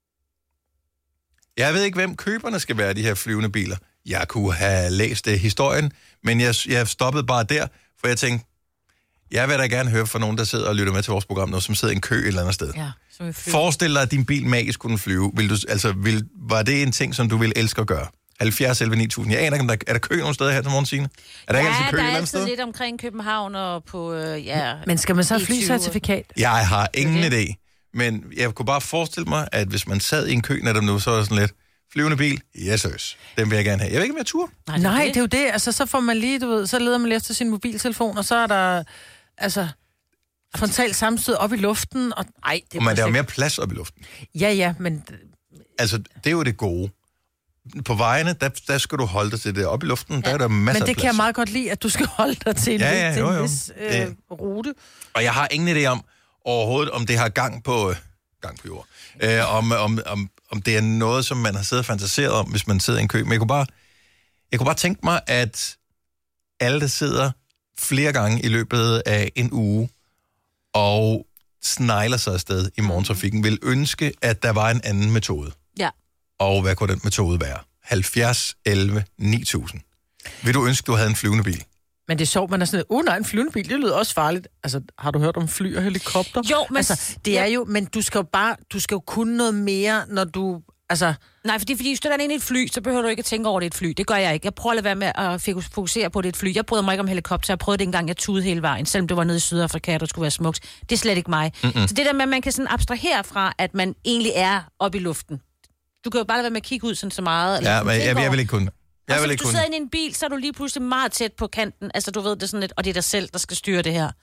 Jeg ved ikke, hvem køberne skal være, de her flyvende biler. Jeg kunne have læst uh, historien, men jeg, jeg stoppede bare der, for jeg tænkte, jeg vil da gerne høre fra nogen, der sidder og lytter med til vores program, noget, som sidder i en kø et eller andet sted. Ja, forestil dig, at din bil magisk kunne flyve. Vil du, altså, vil, var det en ting, som du ville elske at gøre? halvfjerds elleve ni tusind. Jeg aner ikke, om der er der kø nogle steder her til morgen, Signe? Er der ja, ikke altid kø der et eller er andet altid sted? lidt omkring København og på, øh, ja... Men skal man så have flycertifikat? Jeg har ingen okay. idé. Men jeg kunne bare forestille mig, at hvis man sad i en kø netop nu, så er der sådan lidt, flyvende bil, yes, yes. Den vil jeg gerne have. Jeg ved ikke, om jeg tur. Nej, det, Nej, det er jo det. Altså, så får man lige, du ved, så leder man lige efter sin mobiltelefon, og så er der, altså, frontalt sammenstød op i luften, og ej, det er... Men der er jo mere plads op i luften. Ja, ja, men... Altså, det er jo det gode. På vejene, der, der skal du holde dig til det. Op i luften, ja. Der er der masser af plads. Men det kan jeg meget godt lide, at du skal holde dig til en, ja, ja, til jo, jo. en vis øh, rute. Og jeg har ingen idé om, overhovedet, om det har gang på... Øh, gang på jord. Øh, om, om, om, om det er noget, som man har siddet og fantaseret om, hvis man sidder i en kø. Men jeg kunne bare, jeg kunne bare tænke mig, at alle, der sidder flere gange i løbet af en uge, og snegler sig afsted i morgentrafikken, vil ønske, at der var en anden metode. Ja. Og hvad kunne den metode være? halvfjerds elleve ni tusind. Vil du ønske, du havde en flyvende bil? Men det er sjovt, man er sådan, åh oh, nej, en flyvende bil, det lyder også farligt. Altså, har du hørt om fly og helikopter? Jo, men... Altså, det er jo, men du skal jo bare, du skal jo kunne noget mere, når du, altså... Nej, fordi, fordi hvis du er inde i et fly, så behøver du ikke at tænke over, det er et fly. Det gør jeg ikke. Jeg prøver at lade være med at fokusere på, det er et fly. Jeg bryder mig ikke om helikopter. Jeg prøvede det engang, jeg tudede hele vejen, selvom det var nede i Sydafrika, og det skulle være smukt. Det er slet ikke mig. Mm-mm. Så det der med, at man kan sådan abstrahere fra, at man egentlig er oppe i luften. Du kan jo bare lade være med at kigge ud sådan så meget. Eller ja, men jeg, jeg, jeg vil ikke kunne. Jeg altså, vil hvis ikke du kunne. sidder inde i en bil, så er du lige pludselig meget tæt på kanten. Altså, du ved det sådan lidt, og det er dig selv, der skal styre det her.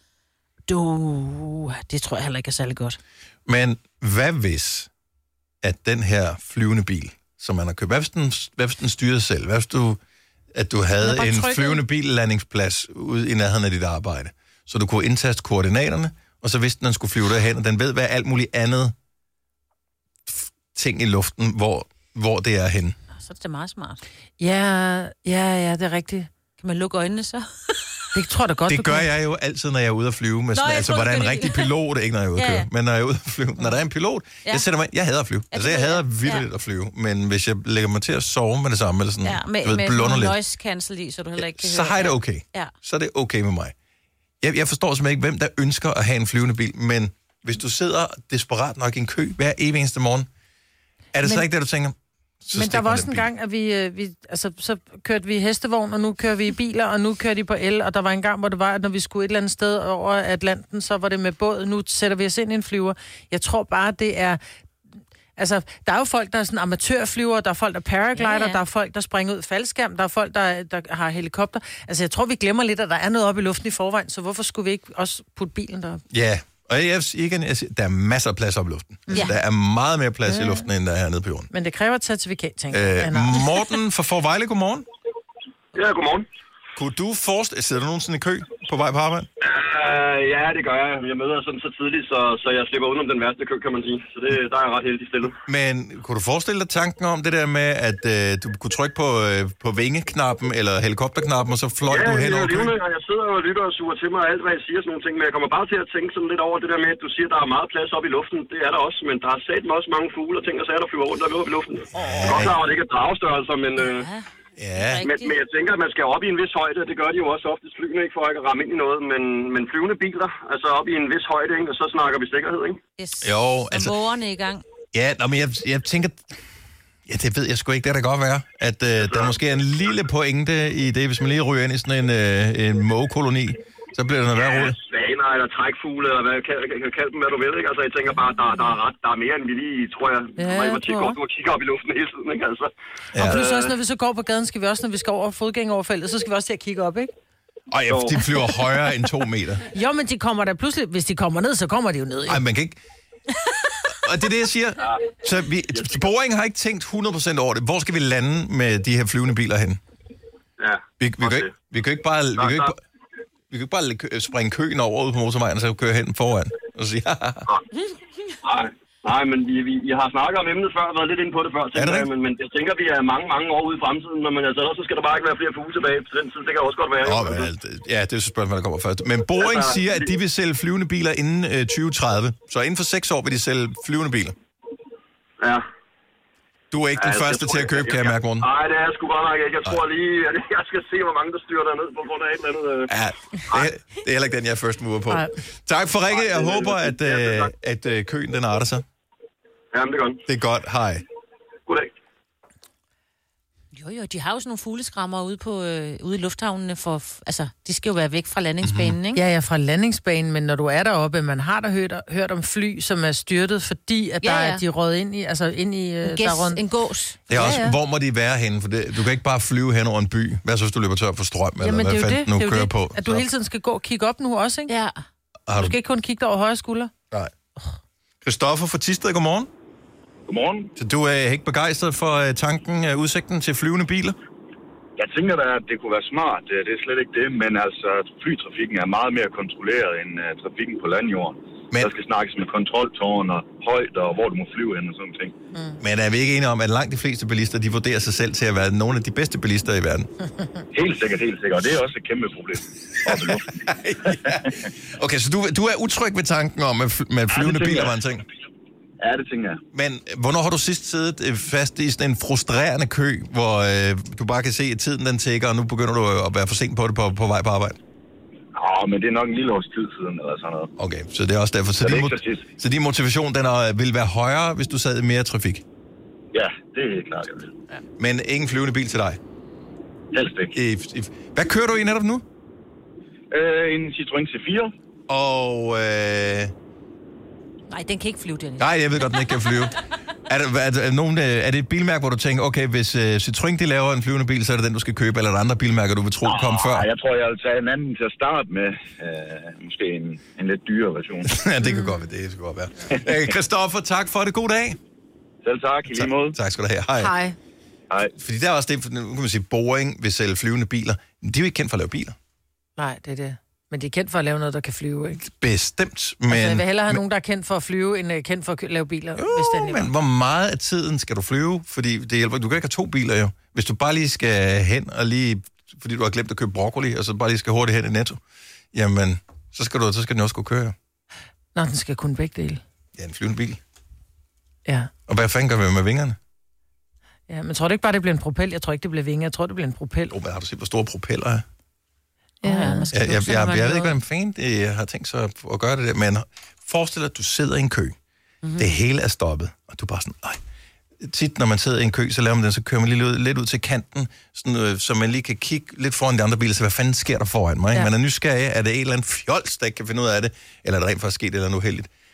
Du, det tror jeg heller ikke er særlig godt. Men hvad hvis, at den her flyvende bil, som man har købt, hvad hvis den, hvad hvis den styrede selv? Hvad hvis du, at du havde en trykket. flyvende billandingsplads ude i nærheden af dit arbejde, så du kunne indtaste koordinaterne, og så vidste den, den skulle flyve derhen, og den ved, hvad alt muligt andet ting i luften, hvor, hvor det er henne. Så er det meget smart. Ja, ja, ja, det er rigtigt. Kan man lukke øjnene så? Det tror jeg godt, Det du gør kan. jeg jo altid, når jeg er ude at flyve. Med sådan, Nå, altså, hvor der er en rigtig pilot, ikke når jeg er ude at køre, ja, ja. men når jeg er ude at flyve. Når der er en pilot, ja. jeg sætter mig jeg hader at flyve. Altså, jeg hader vildt ja. at flyve, men hvis jeg lægger mig til at sove med det samme, eller sådan, ja, med, ved, med, med noise cancel i, så du heller ikke kan så høre. har jeg det okay. Ja. Så er det okay med mig. Jeg, jeg forstår simpelthen ikke, hvem der ønsker at have en flyvende bil, men hvis du sidder desperat nok i en kø hver evig eneste morgen, er det men... så ikke det, du tænker... Så men der var også en gang, at vi, vi altså, så kørte vi i hestevogn, og nu kører vi i biler, og nu kører de på el, og der var en gang, hvor det var, at når vi skulle et eller andet sted over Atlanten, så var det med båd, nu sætter vi os ind i en flyver. Jeg tror bare, det er... Altså, der er jo folk, der er sådan amatørflyver, der er folk, der paraglider, ja, ja. der er folk, der springer ud faldskærm, der er folk, der, der har helikopter. Altså, jeg tror, vi glemmer lidt, at der er noget oppe i luften i forvejen, så hvorfor skulle vi ikke også putte bilen derop? Ja, og jeg, igen, jeg siger, der er masser af plads oppe i luften. Ja. Der er meget mere plads ja. i luften, end der er nede på jorden. Men det kræver et certifikat, tænker jeg. Øh, Morten fra Forvejle, godmorgen. Ja, godmorgen. Kunne du forestille... Sidder du nogensinde i kø på vej på arbejde? Uh, ja, det gør jeg. Jeg møder sådan så tidligt, så, så jeg slipper udenom den værste kø, kan man sige. Så det, der er jeg ret heldig stillet. Men kunne du forestille dig tanken om det der med, at øh, du kunne trykke på, øh, på vingeknappen eller helikopterknappen, og så fløj ja, du hen over køen? Ja, jeg sidder og lytter og suger til mig alt, hvad jeg siger sådan nogle ting, men jeg kommer bare til at tænke sådan lidt over det der med, at du siger, at der er meget plads op i luften. Det er der også, men der er satme også mange fugle og ting, og sager, der flyver rundt op i luften. Jeg er godt klar over, at det ikke er dragstørrelser, men... Øh, Ja. Men, men jeg tænker, at man skal op i en vis højde, det gør de jo også oftest flyvende, ikke for at ramme ind i noget, men, men flyvende biler, altså op i en vis højde, ikke? Og så snakker vi sikkerhed, ikke? Yes. Jo, altså... Og mågerne i gang. Ja, nå, men jeg, jeg tænker... Ja, det ved jeg sgu ikke, det kan godt være, at øh, der måske er en lille pointe i det, hvis man lige ryger ind i sådan en, øh, en mågekoloni, så bliver det noget værre råd. Svaner eller trækfugle, eller hvad, kan, kan, kan kalde dem, hvad du vil, ikke? Altså, jeg tænker bare, der, der, er, ret, der er mere, end vi lige, tror jeg, ja, jeg må kigge op, du kigger op i luften hele tiden, ikke? Altså. Ja. Og plus også, når vi så går på gaden, skal vi også, når vi skal over fodgængeroverfeltet, så skal vi også til at kigge op, ikke? Og ja, de flyver højere end to meter. Jo, men de kommer der pludselig, hvis de kommer ned, så kommer de jo ned. Nej, man kan ikke... Og det er det, jeg siger. Så vi, Boeing har ikke tænkt hundrede procent over det. Hvor skal vi lande med de her flyvende biler hen? Ja. Vi, vi, kan, ikke, vi kan ikke bare... Vi kan ikke, vi kan ikke bare springe køen over ud på motorvejen, og så køre hen foran og sige... Nej, nej, men vi, vi, vi har snakket om emnet før, og været lidt inde på det før, tænker det jeg, men, men jeg tænker, vi er mange, mange år ude i fremtiden, men altså, så skal der bare ikke være flere fugle tilbage på den tid, det kan også godt være. Nå, men, ja, det er så spørgsmålet, der kommer først. Men Boeing altså, siger, at de vil sælge flyvende biler inden øh, tyve tredive, så inden for seks år vil de sælge flyvende biler. Ja. Du er ikke ja, den første til at købe, kan jeg mærke, Morten. Nej, det er jeg sgu godt nok ikke. Jeg tror lige, at jeg skal se, hvor mange der styrer derned på grund af et eller andet. Øh. Ja, det er, det er heller ikke den, jeg er først mover på. Nej. Tak for Rikke. Jeg håber, at, øh, at øh, køen den arter sig. Jamen, det er godt. Det er godt. Hej. Goddag. Jo, jo, de har jo sådan nogle fugleskrammer ude, på, øh, ude i lufthavnene, for, altså, de skal jo være væk fra landingsbanen, mm-hmm. ikke? Ja, ja, fra landingsbanen, men når du er deroppe, man har da hørt, hørt om fly, som er styrtet, fordi at ja, der ja. er de røget ind i, altså ind i... En, gæs, rundt... en gås. Det er også, ja, ja. Hvor må de være henne? For det, du kan ikke bare flyve hen over en by. Hvad så, hvis du løber tør for strøm, eller jamen, hvad fanden nu kører det, på? At du så. hele tiden skal gå og kigge op nu også, ikke? Ja. Du, du skal ikke kun kigge der over højre skulder. Nej. Christoffer fra Thisted, godmorgen. Godmorgen. Så du er ikke begejstret for uh, tanken af uh, udsigten til flyvende biler? Jeg tænker da, at det kunne være smart. Det er slet ikke det, men altså, flytrafikken er meget mere kontrolleret end uh, trafikken på landjorden. Men... Der skal snakkes med kontroltårn og højde og hvor du må flyve hen og sådan ting. Mm. Men er vi ikke enige om, at langt de fleste bilister, de vurderer sig selv til at være nogle af de bedste bilister i verden? Helt sikkert, helt sikkert. Og det er også et kæmpe problem. Ja. Okay, så du, du er utryg ved tanken om, at fly, med flyvende ja, biler var en ting? Ja, det tænker jeg. Men hvornår har du sidst siddet fast i sådan en frustrerende kø, hvor øh, du bare kan se, at tiden den tækker, og nu begynder du at være for sent på det på, på vej på arbejde? Ja, men det er nok en lille års tid siden, eller sådan noget. Okay, så det er også derfor. Så, så, din, mo- så din motivation, den er, vil være højere, hvis du sad i mere trafik? Ja, det er helt klart, jeg vil. Ja. Men ingen flyvende bil til dig? Helst ikke. I, i, hvad kører du i netop nu? Øh, en Citroën C fire. Og... Øh... Nej, den kan ikke flyve, Dennis. Nej, jeg ved godt, den ikke kan flyve. Er det, er, det, er, nogen, er det et bilmærke, hvor du tænker, okay, hvis uh, Citroën de laver en flyvende bil, så er det den, du skal købe, eller er der andre bilmærker, du vil tro, kom før? Jeg tror, jeg vil tage en anden til at starte med. Uh, måske en, en lidt dyrere version. Ja, det kan godt være, det kan godt være. Christoffer, tak for det. God dag. Selv tak, i lige måde. Tak skal du have. Hej. Hej. Hej. Fordi der er også det, nu kan man sige, Boeing vil sælge flyvende biler. Men de er jo ikke kendt for at lave biler. Nej, det er det. Men de er kendt for at lave noget, der kan flyve, ikke? Bestemt, men... Altså, jeg vil hellere have men... nogen, der er kendt for at flyve, end uh, kendt for at lave biler, jo, hvis det er men hvor meget af tiden skal du flyve? Fordi det hjælper. Du kan ikke have to biler, jo. Hvis du bare lige skal hen og lige... Fordi du har glemt at købe broccoli, og så bare lige skal hurtigt hen i Netto, jamen, så skal, du, så skal den også gå køre. Nå, den skal kun begge dele. Ja, en flyvende bil. Ja. Og hvad fanden gør vi med vingerne? Ja, men tror du ikke bare, det bliver en propel? Jeg tror ikke, det bliver vinger. Jeg tror, det bliver en propel. Oh, men har du set, hvor store propeller er? Ja, jeg, jeg, jeg, jeg, jeg, jeg ved ikke, hvordan fanden det har tænkt sig at, at gøre det der, men forestil dig, at du sidder i en kø. Mm-hmm. Det hele er stoppet, og du er bare sådan, nej. Tit, når man sidder i en kø, så laver man den, så kører man lige ud, lidt ud til kanten, sådan, øh, så man lige kan kigge lidt foran de andre biler, så hvad fanden sker der foran mig? Ja. Man er nysgerrig, er det et eller andet fjols, der ikke kan finde ud af det, eller er det rent faktisk sket eller noget uheldigt? Ja.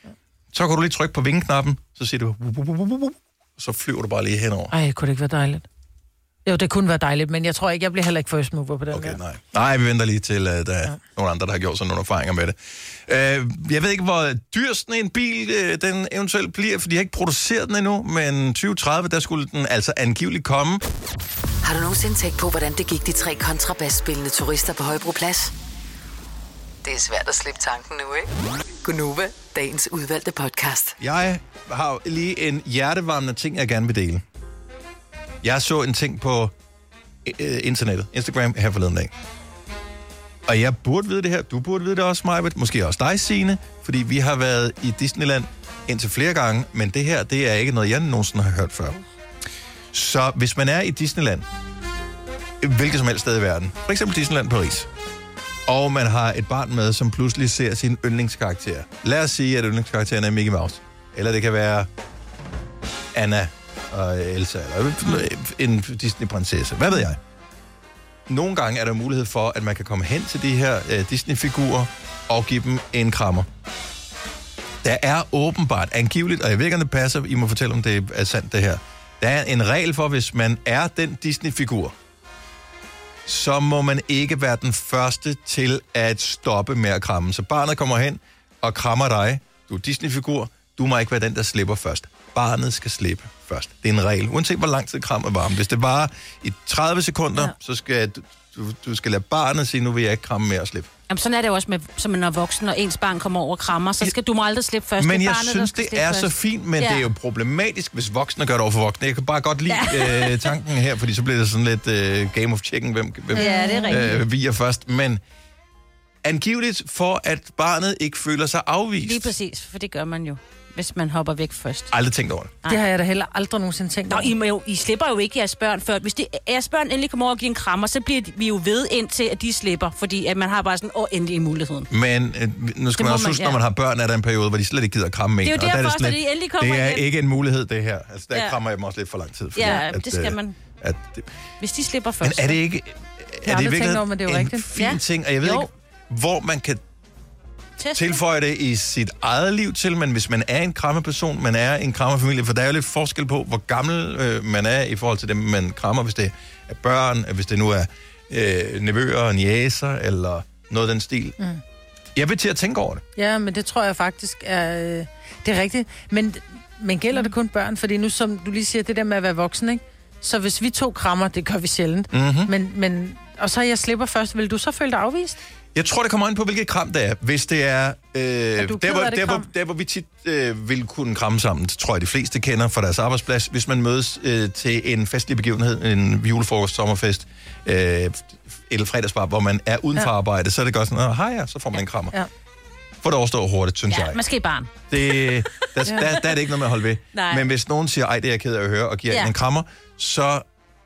Så kan du lige trykke på vingeknappen, så siger du, wup, wup, wup, wup, wup, så flyver du bare lige henover. Ej, kunne det ikke være dejligt? Jo, det kunne være dejligt, men jeg tror ikke, jeg bliver heller ikke first mover på den Okay, der. nej. Nej, vi venter lige til, at der er ja. nogle andre, der har gjort sådan nogle erfaringer med det. Uh, jeg ved ikke, hvor dyr sådan en bil uh, den eventuelt bliver, for de har ikke produceret den endnu, men tyve tredive, der skulle den altså angiveligt komme. Har du nogensinde tænkt på, hvordan det gik de tre kontrabasspillende turister på Højbroplads? Det er svært at slippe tanken nu, ikke? Gunova, dagens udvalgte podcast. Jeg har lige en hjertevarmende ting, jeg gerne vil dele. Jeg så en ting på øh, internettet, Instagram, her forleden dag. Og jeg burde vide det her. Du burde vide det også, Majbert. Måske også dig, Signe. Fordi vi har været i Disneyland indtil flere gange. Men det her, det er ikke noget, jeg nogensinde har hørt før. Så hvis man er i Disneyland, hvilket som helst sted i verden, for eksempel Disneyland Paris, og man har et barn med, som pludselig ser sin yndlingskarakter. Lad os sige, at yndlingskarakteren er Mickey Mouse. Eller det kan være Anna og Elsa, eller en Disney-prinsesse. Hvad ved jeg? Nogle gange er der mulighed for, at man kan komme hen til de her uh, Disney-figurer og give dem en krammer. Der er åbenbart, angiveligt, og jeg ved ikke, om det passer, I må fortælle, om det er sandt det her. Der er en regel for, hvis man er den Disney-figur, så må man ikke være den første til at stoppe med at kramme. Så barnet kommer hen og krammer dig. Du er Disney-figur. Du må ikke være den, der slipper først. Barnet skal slippe først. Det er en regel. Uanset hvor lang tid krammet var. Hvis det varer i tredive sekunder, ja. så skal du, du, du skal lade barnet sige, nu vil jeg ikke kramme mere og slippe. Jamen, sådan er det jo også, med, som når voksen, og ens barn kommer over og krammer, så skal du må aldrig slippe først. Men det jeg barnet, synes, det er først. Så fint, men ja. det er jo problematisk, hvis voksne gør det over for voksne. Jeg kan bare godt lide ja. øh, tanken her, fordi så bliver det sådan lidt øh, game of chicken, hvem, hvem ja, det er øh, viger først. Men angiveligt for, at barnet ikke føler sig afvist. Lige præcis, for det gør man jo, hvis man hopper væk først. Aldrig tænkt over det. Det har jeg da heller aldrig nogensinde tænkt over. Nå, I, må jo, I slipper jo ikke jeres børn før. Hvis de, jeres børn endelig kommer over og giver en krammer, så bliver vi jo ved indtil, at de slipper. Fordi at man har bare sådan, åh, endelig en muligheden. Men øh, nu skal man også huske, ja. når man har børn, er der en periode, hvor de slet ikke gider at kramme en. Det er jo derfor, og der er det, slet, de endelig kommer det er igen. ikke en mulighed, det her. Altså, der ja. krammer jeg dem også lidt for lang tid. Fordi, ja, at, det skal man. At, at, hvis de slipper først. Men er det ikke er det virkelig over, det er en rigtigt. fin ja. ting? Og jeg ved jo. ikke, hvor man kan Teste. tilføje det i sit eget liv til, men hvis man er en krammeperson, man er en krammerfamilie, for der er jo lidt forskel på, hvor gammel øh, man er i forhold til dem, man krammer, hvis det er børn, hvis det nu er øh, nevøer og niæser, eller noget af den stil. Mm. Jeg vil til at tænke over det. Ja, men det tror jeg faktisk er, øh, det er rigtigt. Men, men gælder det kun børn? Fordi nu, som du lige siger, det der med at være voksen, ikke? Så hvis vi to krammer, det gør vi sjældent, mm-hmm. men, men, og så jeg slipper først, vil du så føle dig afvist? Jeg tror, det kommer ind på, hvilket kram det er. Hvis det er... Øh, er der, hvor, der, hvor, der, hvor vi tit øh, vil kunne kramme sammen, det tror jeg, de fleste kender fra deres arbejdsplads. Hvis man mødes øh, til en festlig begivenhed, en julefrokost, sommerfest, øh, eller fredagsbar, hvor man er uden for ja. arbejde, så er det godt sådan, hej ja, så får man ja. en krammer. Ja. For det overstår hurtigt, synes ja, jeg. måske barn. Det, der, der, der er det ikke noget med at holde ved. Nej. Men hvis nogen siger, ej, det er jeg ked af at høre, og giver ja. en krammer, så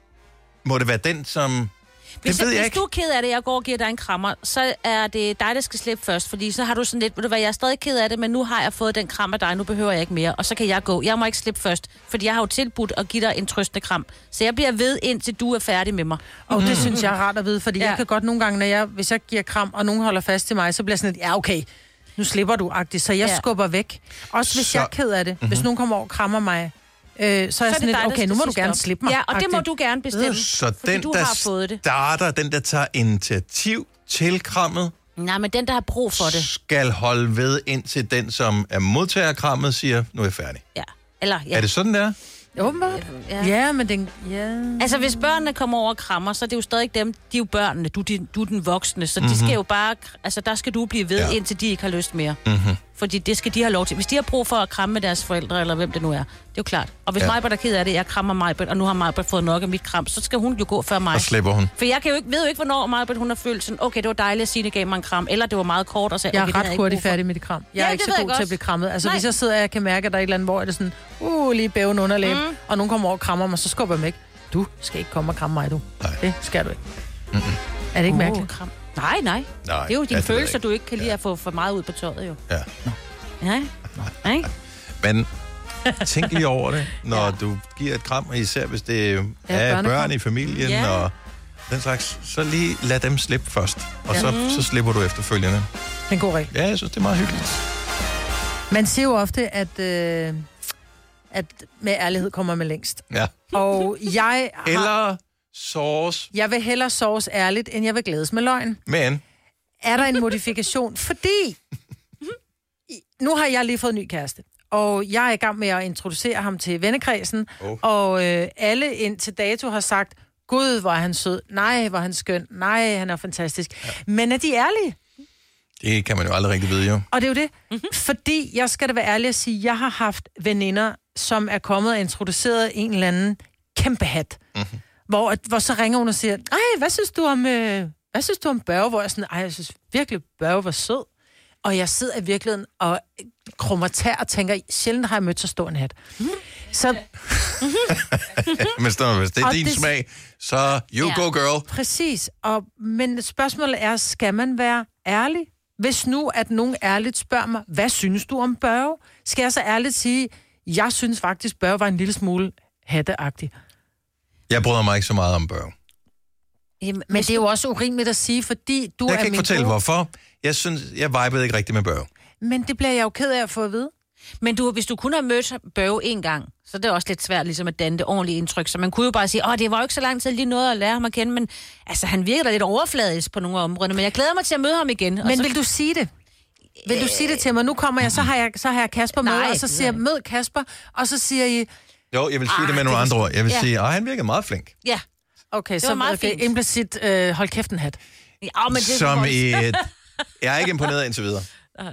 må det være den, som... Hvis, det ved jeg, jeg hvis ikke. du er ked af det, jeg går og giver dig en krammer, så er det dig, der skal slippe først. Fordi så har du sådan lidt, ved du hvad, jeg er stadig ked af det, men nu har jeg fået den kram af dig, nu behøver jeg ikke mere. Og så kan jeg gå. Jeg må ikke slippe først, fordi jeg har jo tilbudt at give dig en trøstende kram. Så jeg bliver ved, indtil du er færdig med mig. Og mm. det synes jeg er rart at vide, fordi ja. jeg kan godt nogle gange, når jeg, hvis jeg giver kram, og nogen holder fast til mig, så bliver jeg sådan lidt, ja okay, nu slipper du agtigt, så jeg ja. skubber væk. Også hvis så... jeg er ked af det. Mm-hmm. Hvis nogen kommer over og krammer mig, Øh, så er jeg så sådan lidt, okay, nu må du gerne op. slippe mig. Ja, og det må du gerne bestemme, så fordi den, du der har fået det. starter, den der tager initiativ til krammet, nej, men den, der har brug for det, skal holde ved indtil den, som er modtager af krammet, siger, nu er jeg færdig. Ja, eller ja. Er det sådan, der? Åbenbart. Ja. ja, men den... Ja. Altså, hvis børnene kommer over og krammer, så er det jo stadig dem, de er jo børnene, du, de, du er den voksne, så mm-hmm. de skal jo bare... Altså, der skal du blive ved, ja. indtil de ikke har lyst mere. Mm-hmm. Fordi det skal de have lov til. Hvis de har brug for at kramme med deres forældre, eller hvem det nu er, det er jo klart. Og hvis ja. Majbert er ked af det, jeg krammer Majbert, og nu har Majbert fået nok af mit kram, så skal hun jo gå før mig. Og slipper hun. For jeg kan jo ikke, ved jo ikke, hvornår Majbert hun har følt sådan, okay, det var dejligt, at Signe gav mig en kram, eller det var meget kort, og sagde, jeg er okay, ret hurtigt færdig med det kram. Jeg ja, er ikke så god til at blive krammet. Altså, Nej. hvis jeg sidder og jeg kan mærke, at der er et eller andet, hvor er det sådan, uh, lige bæven underlæb, mm. og nogen kommer over og krammer mig, så skubber jeg mig ikke. Du skal ikke komme og kramme mig, du. Nej. Det skal du ikke. Mm-hmm. Er det ikke uh, mærkeligt? Kram. Nej, nej, nej. Det er jo dine ja, følelser, du ikke kan lide ja. at få for meget ud på tøjet, jo. Ja. Nå. Nej. Nej. Men tænk lige over det, når ja. du giver et kram, især hvis det ja, er børn i familien ja. og den slags, så lige lad dem slippe først, og ja. så, så slipper du efterfølgende. Det er en god regel. Ja, jeg synes, det er meget hyggeligt. Man siger jo ofte, at, øh, at med ærlighed kommer man længst. Ja. Og jeg har... Eller sovs. Jeg vil hellere sovs ærligt, end jeg vil glædes med løgn. Men... Er der en modifikation? Fordi... Nu har jeg lige fået en ny kæreste. Og jeg er i gang med at introducere ham til vennekredsen. Oh. Og øh, alle indtil dato har sagt, Gud, hvor er han sød. Nej, hvor er han skøn. Nej, han er fantastisk. Ja. Men er de ærlige? Det kan man jo aldrig rigtig vide, jo. Og det er jo det. Mm-hmm. Fordi, jeg skal da være ærlig at sige, jeg har haft veninder, som er kommet og introduceret en eller anden kæmpe hat. Mm-hmm. Hvor, hvor så ringer hun og siger, ej, hvad synes du om, øh, hvad synes du om Børge? Hvor jeg sådan, ej, jeg synes virkelig, Børge var sød. Og jeg sidder i virkeligheden og krummer tær og tænker, sjældent har jeg mødt så stor en hat. Mm. Så... Men stå, hvis det er og din det... smag, så you ja. Go, girl. Præcis. Og, men spørgsmålet er, skal man være ærlig? Hvis nu, at nogen ærligt spørger mig, hvad synes du om Børge? Skal jeg så ærligt sige, jeg synes faktisk, Børge var en lille smule hatteagtig. Jeg bryder mig ikke så meget om Børge. Jamen, men det er jo også urimeligt at sige, fordi du jeg er kan ikke min fortælle, gode... hvorfor. Jeg synes, jeg vibede ikke rigtigt med Børge. Men det bliver jeg jo ked af at få at vide. Men du, hvis du kun har mødt Børge en gang, så er det også lidt svært ligesom at danne det ordentlige indtryk. Så man kunne jo bare sige, åh, det var jo ikke så lang tid lige noget at lære ham at kende, men altså, han virker da lidt overfladisk på nogle områder, men jeg glæder mig til at møde ham igen. Men så... vil du sige det? Vil du sige det til mig? Nu kommer jeg, så har jeg, så har jeg Kasper med, nej, og så siger jeg, mød Kasper, og så siger I... Jo, jeg vil sige ah, det med nogle det andre ord. Jeg vil ja. sige, at han virkede meget flink. Ja. Okay, så meget okay, implicit øh, hold kæft en hat. Ja, men det som i et... Jeg er ikke imponeret indtil videre. Nej.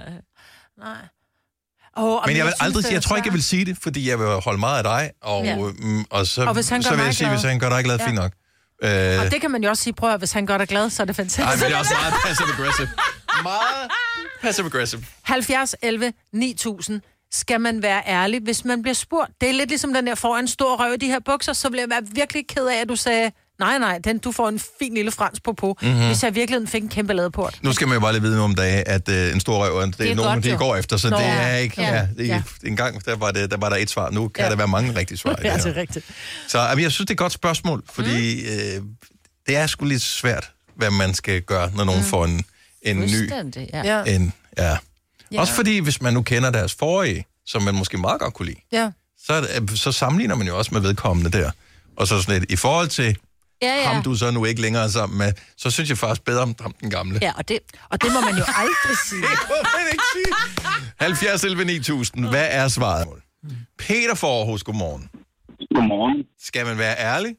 Oh, men jeg vil jeg aldrig sige, jeg tror ikke, jeg vil sige det, fordi jeg vil holde meget af dig, og, ja. mm, og så, og så vil jeg sige, glad. Hvis han gør dig glad, ja. Fint nok. Øh... Og det kan man jo også sige, prøv at hvis han gør dig glad, så er det fantastisk. Nej, men det er også meget passive-aggressive. Meget passive-aggressive. halvfjerds elleve ni tusind. Skal man være ærlig, hvis man bliver spurgt? Det er lidt ligesom den der, får en stor røv i de her bukser, så vil jeg være virkelig ked af, at du sagde, nej, nej, den, du får en fin lille frans på på, mm-hmm. hvis jeg virkelig fik en kæmpe ladeport. Nu skal man jo bare lige vide om dagen, at øh, en stor røv, det, det er nogen, de går efter, så Nå, det er ikke... Ja. Ja, det, ja. En gang, der var, det, der var der et svar. Nu kan ja. Der være mange rigtige svar. Ja, det er rigtigt. Så altså, jeg synes, det er et godt spørgsmål, fordi mm. øh, det er sgu lidt svært, hvad man skal gøre, når nogen mm. får en, en ny... Ja. En, ja. Ja. Også fordi, hvis man nu kender deres forrige, som man måske meget godt kunne lide, ja. så, så sammenligner man jo også med vedkommende der. Og så sådan lidt, i forhold til ja, ja. Ham, du så nu ikke længere er sammen med, så synes jeg faktisk bedre om ham, den gamle. Ja, og det, og det må man jo aldrig sige. Det må man ikke sige. halvfjerds elleve ni tusind, hvad er svaret? Peter Forhus, godmorgen. Godmorgen. Skal man være ærlig?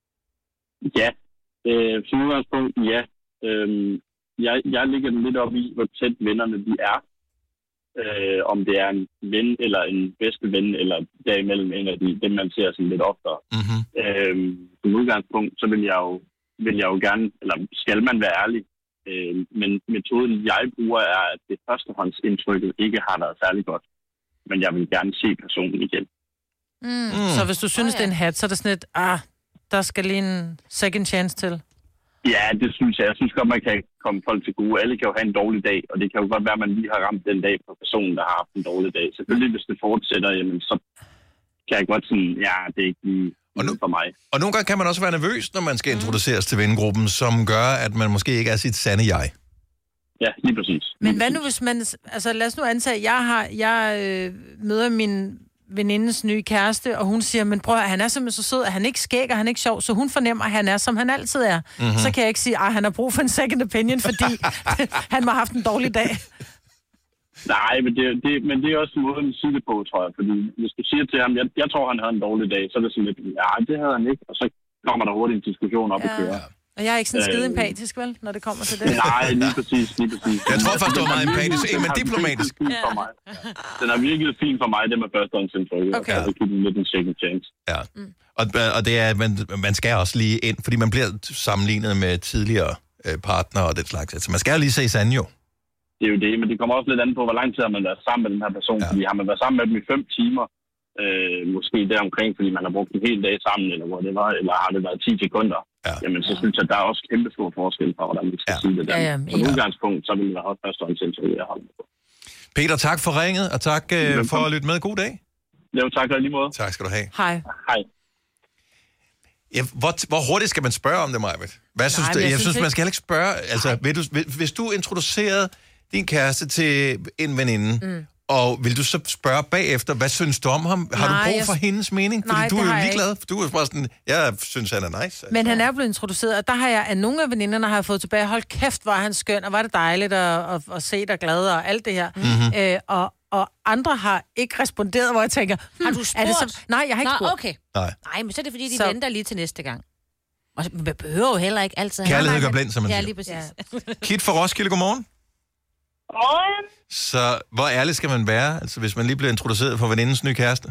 Ja. Øh, som udgangspunkt, ja. Øhm, jeg, jeg ligger lidt op i, hvor tæt vennerne de er. Øh, om det er en ven eller en bedste ven, eller derimellem en af de, dem, man ser sådan lidt oftere. Mm-hmm. Øh, som udgangspunkt, så vil jeg, jo, vil jeg jo gerne, eller skal man være ærlig, øh, men metoden, jeg bruger, er, at det førstehåndsindtrykket ikke har været særlig godt. Men jeg vil gerne se personen igen. Mm. Mm. Så hvis du synes, oh, ja. Det er en hat, så er det sådan et, ah, der skal lige en second chance til. Ja, det synes jeg. Jeg synes godt, man kan komme folk til gode. Alle kan jo have en dårlig dag, og det kan jo godt være, at man lige har ramt den dag på personen, der har haft en dårlig dag. Selvfølgelig, hvis det fortsætter, jamen, så kan jeg godt sige, ja, det er ikke lige og nu, for mig. Og nogle gange kan man også være nervøs, når man skal introduceres til vennegruppen, som gør, at man måske ikke er sit sande jeg. Ja, lige præcis. Men hvad nu, hvis man... Altså, lad os nu antage, at jeg, har, jeg øh, møder min venindens nye kæreste, og hun siger, men prøv at han er simpelthen så sød, at han ikke skæg, og han er ikke sjov, så hun fornemmer, at han er, som han altid er. Mm-hmm. Så kan jeg ikke sige, at han har brug for en second opinion, fordi han må have haft en dårlig dag. Nej, men det, det, men det er også en måde at sige det på, tror jeg. Fordi hvis du siger til ham, jeg, jeg tror, han havde en dårlig dag, så er det sådan lidt, ja, det havde han ikke. Og så kommer der hurtigt en diskussion op ja. Og køre. Og jeg er ikke sådan skide empatisk, vel, når det kommer til det? Nej, lige præcis, lige præcis. Jeg tror faktisk, du er meget empatisk, men diplomatisk. Ja. For mig. Den har virkelig fint for mig, det med førstehåndsindtryk. Okay. Og så give den lidt en second chance. Ja, mm. og, og det er, man, man skal også lige ind, fordi man bliver sammenlignet med tidligere øh, partnere og det slags. Så man skal lige se sand jo. Det er jo det, men det kommer også lidt an på, hvor lang tid har man været sammen med den her person. Ja. Fordi har man været sammen med dem i fem timer, øh, måske deromkring, fordi man har brugt en hel dag sammen, eller hvor det var, eller har det været ti sekunder, ja. Jamen så synes jeg, at der er også kæmpe stor forskel på, hvordan vi skal ja. Sige det der. Ja, ja, ja. På udgangspunkt, så vil det være også førstehåndsindtryk, jeg holder på. Peter, tak for ringet, og tak øh, for at lytte med. God dag. Jo, tak og lige måde. Tak skal du have. Hej. Hej. Ja, hvor, hvor hurtigt skal man spørge om det, Majbet? Hvad synes Nej, du? Jeg, jeg synes, ikke... man skal heller ikke spørge. Altså, vil du, hvis du introducerede din kæreste til en veninde, mm. Og vil du så spørge bagefter, hvad synes du om ham? Har Nej, du brug for jeg... hendes mening? Fordi Nej, du det er jo har jeg ligeglad. For du er bare sådan, jeg synes, han er nice. Altså. Men han er blevet introduceret, og der har jeg, at nogle af veninderne har jeg fået tilbage, hold kæft, var han skøn, og var det dejligt at, at, at se dig glad og alt det her. Mm-hmm. Øh, og, og andre har ikke responderet, hvor jeg tænker, hmm, har du spurgt? Er det så... Nej, jeg har ikke Nå, spurgt. okay. Nej. Nej, men så er det fordi, de Så- så... venter lige til næste gang. Og man behøver jo heller ikke altid... Kærlighed gør blind, som man ja, siger. lige præcis. Ja. Kit fra Roskilde, godmorgen. Godmorgen. Så hvor ærlig skal man være, altså hvis man lige bliver introduceret for venindens nye kæreste?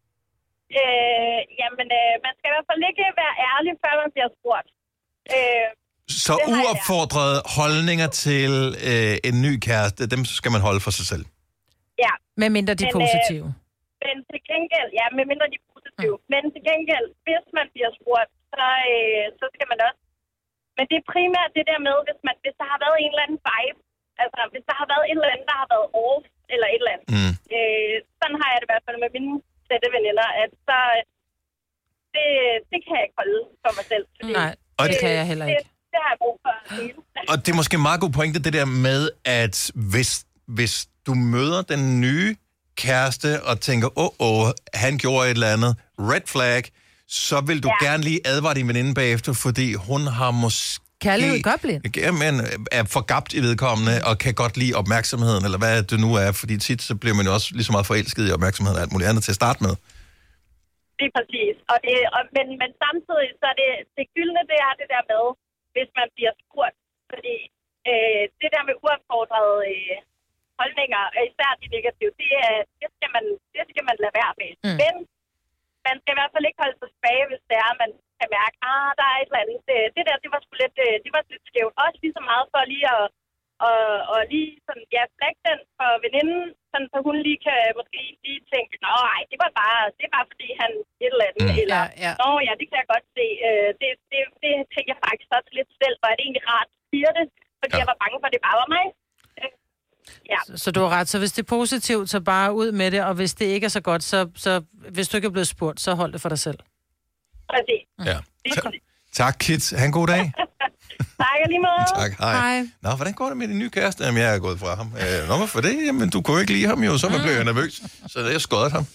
Øh, jamen, øh, man skal i hvert fald ikke være ærlig, før man bliver spurgt. Øh, Så uopfordrede holdninger til øh, en ny kæreste, dem skal man holde for sig selv. ja. Med mindre de er Men, øh, positive. Men til gengæld, ja, med mindre de er positive. Mm. Men til gengæld, hvis man bliver spurgt, så, øh, så skal man også... Men det er primært det der med, hvis, man, hvis der har været en eller anden vibe, altså hvis der har været et eller andet, der har været off, eller et eller andet. Mm. Øh, sådan har jeg det i hvert fald med mine tætte veninder, at så... Det, det kan jeg ikke holde for mig selv. Fordi Nej, og det kan jeg heller ikke. Det, det har jeg brug for at sige. Og det er måske en meget god pointe, det der med, at hvis, hvis du møder den nye kæreste og tænker, åh, oh, oh, han gjorde et eller andet, red flag, så vil du ja. gerne lige advare din veninde bagefter, fordi hun har måske... Kærlighed gør blind. Men er forgabt i vedkommende, og kan godt lide opmærksomheden, eller hvad det nu er, fordi tit så bliver man jo også lige så meget forelsket i opmærksomheden og alt muligt andet til at starte med. Det er præcis. Og det, og, men, men samtidig, så er det, det gyldne, det er det der med, hvis man bliver spurgt. Fordi øh, det der med uopfordrede øh, holdninger, og især de negative, det, er, det, skal man, det skal man lade være med. Mm. Men man skal i hvert fald ikke holde sig tilbage, hvis det er, at man kan mærke, ah, der er et eller andet. Det, det der, det var sgu lidt, det var lidt skævt. Også lige så meget for lige at og, og lige sådan, ja, flække den for veninden, sådan, så hun lige kan måske lige tænke, nå, ej, det var bare, det var fordi han et eller andet, mm. eller, ja, ja. nå, ja, det kan jeg godt se. Øh, det, det, det tænker jeg faktisk også lidt selv, og er det egentlig rart, at sige det, fordi ja. jeg var bange for, at det bare var mig. Ja. Så, så du har ret. Så hvis det er positivt, så bare ud med det, og hvis det ikke er så godt, så, så hvis du ikke er blevet spurgt, så hold det for dig selv. Præcis. Ja. Ta- tak, Kit. Ha' en god dag. Tak, lige måde. Tak, hej. hej. Nå, hvordan går det med din nye kæreste? Jamen, jeg er gået fra ham. Øh, nå, hvorfor det? Jamen, du kunne ikke lide ham jo, så mm. blev jeg nervøs. Så jeg skåret ham.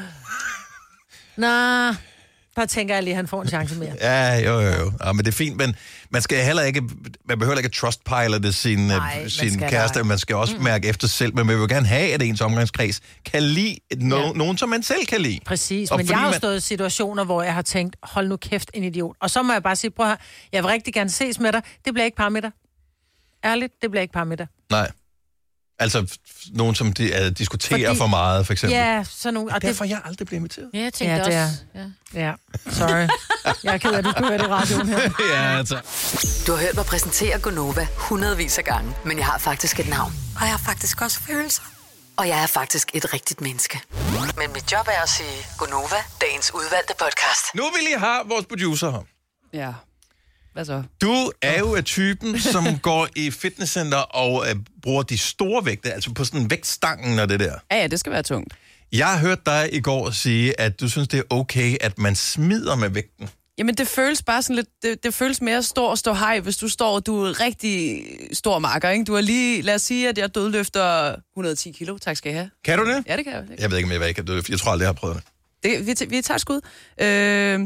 Nå, der tænker jeg lige, at han får en chance mere. Ja, jo, jo, jo. Ja, men det er fint, men man skal heller ikke, man behøver ikke trustpilote sin, Nej, sin skal kæreste, man skal også mm. mærke efter selv, men man vil gerne have, at ens omgangskreds kan lide no- ja. nogen, som man selv kan lide. Præcis, og men jeg har jo man... stået i situationer, hvor jeg har tænkt, hold nu kæft, en idiot. Og så må jeg bare sige, prøv her, jeg vil rigtig gerne ses med dig, det bliver ikke par med dig. Ærligt, det bliver ikke par med dig. Nej. Altså, f- nogen, som de, uh, diskuterer Fordi... for meget, for eksempel. Ja, så nogle... Og derfor det... jeg aldrig bliver inviteret. Ja, jeg tænkte ja, det er... også. Ja. ja, sorry. Jeg er ked af, at du skulle høre det i radioen her. Ja, altså. Du har hørt mig præsentere Gonova hundredvis af gange, men jeg har faktisk et navn. Og jeg har faktisk også følelser. Og jeg er faktisk et rigtigt menneske. Men mit job er at sige Gonova, dagens udvalgte podcast. Nu vil I have vores producer her. Ja. Hvad så? Du er jo af typen, som går i fitnesscenter og øh, bruger de store vægte, altså på sådan vægtstangen og det der. Ja, ja, det skal være tungt. Jeg har hørt dig i går sige, at du synes, det er okay, at man smider med vægten. Jamen, det føles bare sådan lidt... Det, det føles mere stor og stå hej, hvis du står, du er rigtig stor marker, ikke? Du har lige... Lad os sige, at jeg dødløfter et hundrede og ti kilo. Tak skal jeg have. Kan du det? Ja, det kan jeg. Jeg ved ikke, om jeg, jeg kan dødløfte. Jeg tror aldrig, jeg har prøvet det. det vi, t- vi tager skud. Øh,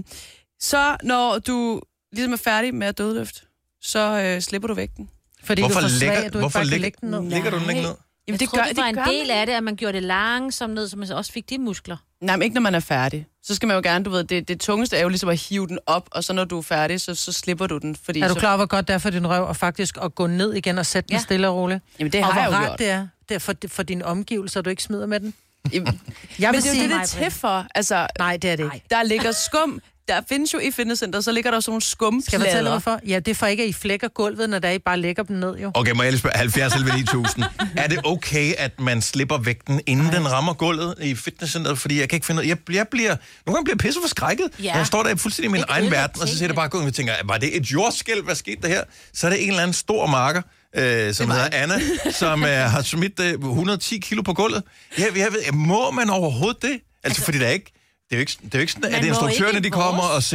så når du ligesom er færdig med at dødløfte, så øh, slipper du vægten. Fordi hvorfor du er for svag, lægger, at du hvorfor ikke bare lægger, kan lægge den ned. lægger du den ikke ned? Jamen, Jamen, det det gør, det var det en gør del man. af det, at man gjorde det langsomt ned, så man også fik de muskler. Nej, men ikke når man er færdig. Så skal man jo gerne, du ved, det, det tungeste er jo ligesom at hive den op, og så når du er færdig, så, så slipper du den. Fordi Er du så... klar over, hvor godt det er for din røv, og faktisk at gå ned igen og sætte den Ja. stille og roligt? Jamen, det og har hvor jeg jo rart gjort. det er, det er for, for dine omgivelser, du ikke smider med den. Jamen, Jeg men vil det er sige jo det, mig, det er til for. Altså, Nej, det er det ikke. der ligger skum. Der findes jo i fitnesscenter, så ligger der sådan nogle skumplader. Skal jeg fortælle dig, hvorfor? Ja, det er for ikke, at I flækker gulvet, når der I bare lægger dem ned, jo. Okay, må jeg lige spørge, halvfjerds eller ni tusind. Er det okay, at man slipper vægten, inden Ej. den rammer gulvet i fitnesscenteret? Fordi jeg kan ikke finde ud af, jeg, jeg bliver, nogle gange bliver jeg pisse forskrækket. Ja. Jeg står der fuldstændig i min Ikke egen ødelægge verden, og så ser tingene. det bare gå, og jeg tænker, var det et jordskælv? Hvad skete der her? Så er det en eller anden stor marker, øh, som hedder Anna, som øh, har smidt øh, et hundrede og ti kilo på gulvet. Jeg, jeg ved, må man overhovedet det? Altså, altså fordi der er ikke... Det er jo ikke, det er jo ikke sådan, at Man må instruktørerne, ikke de kommer vores- og siger,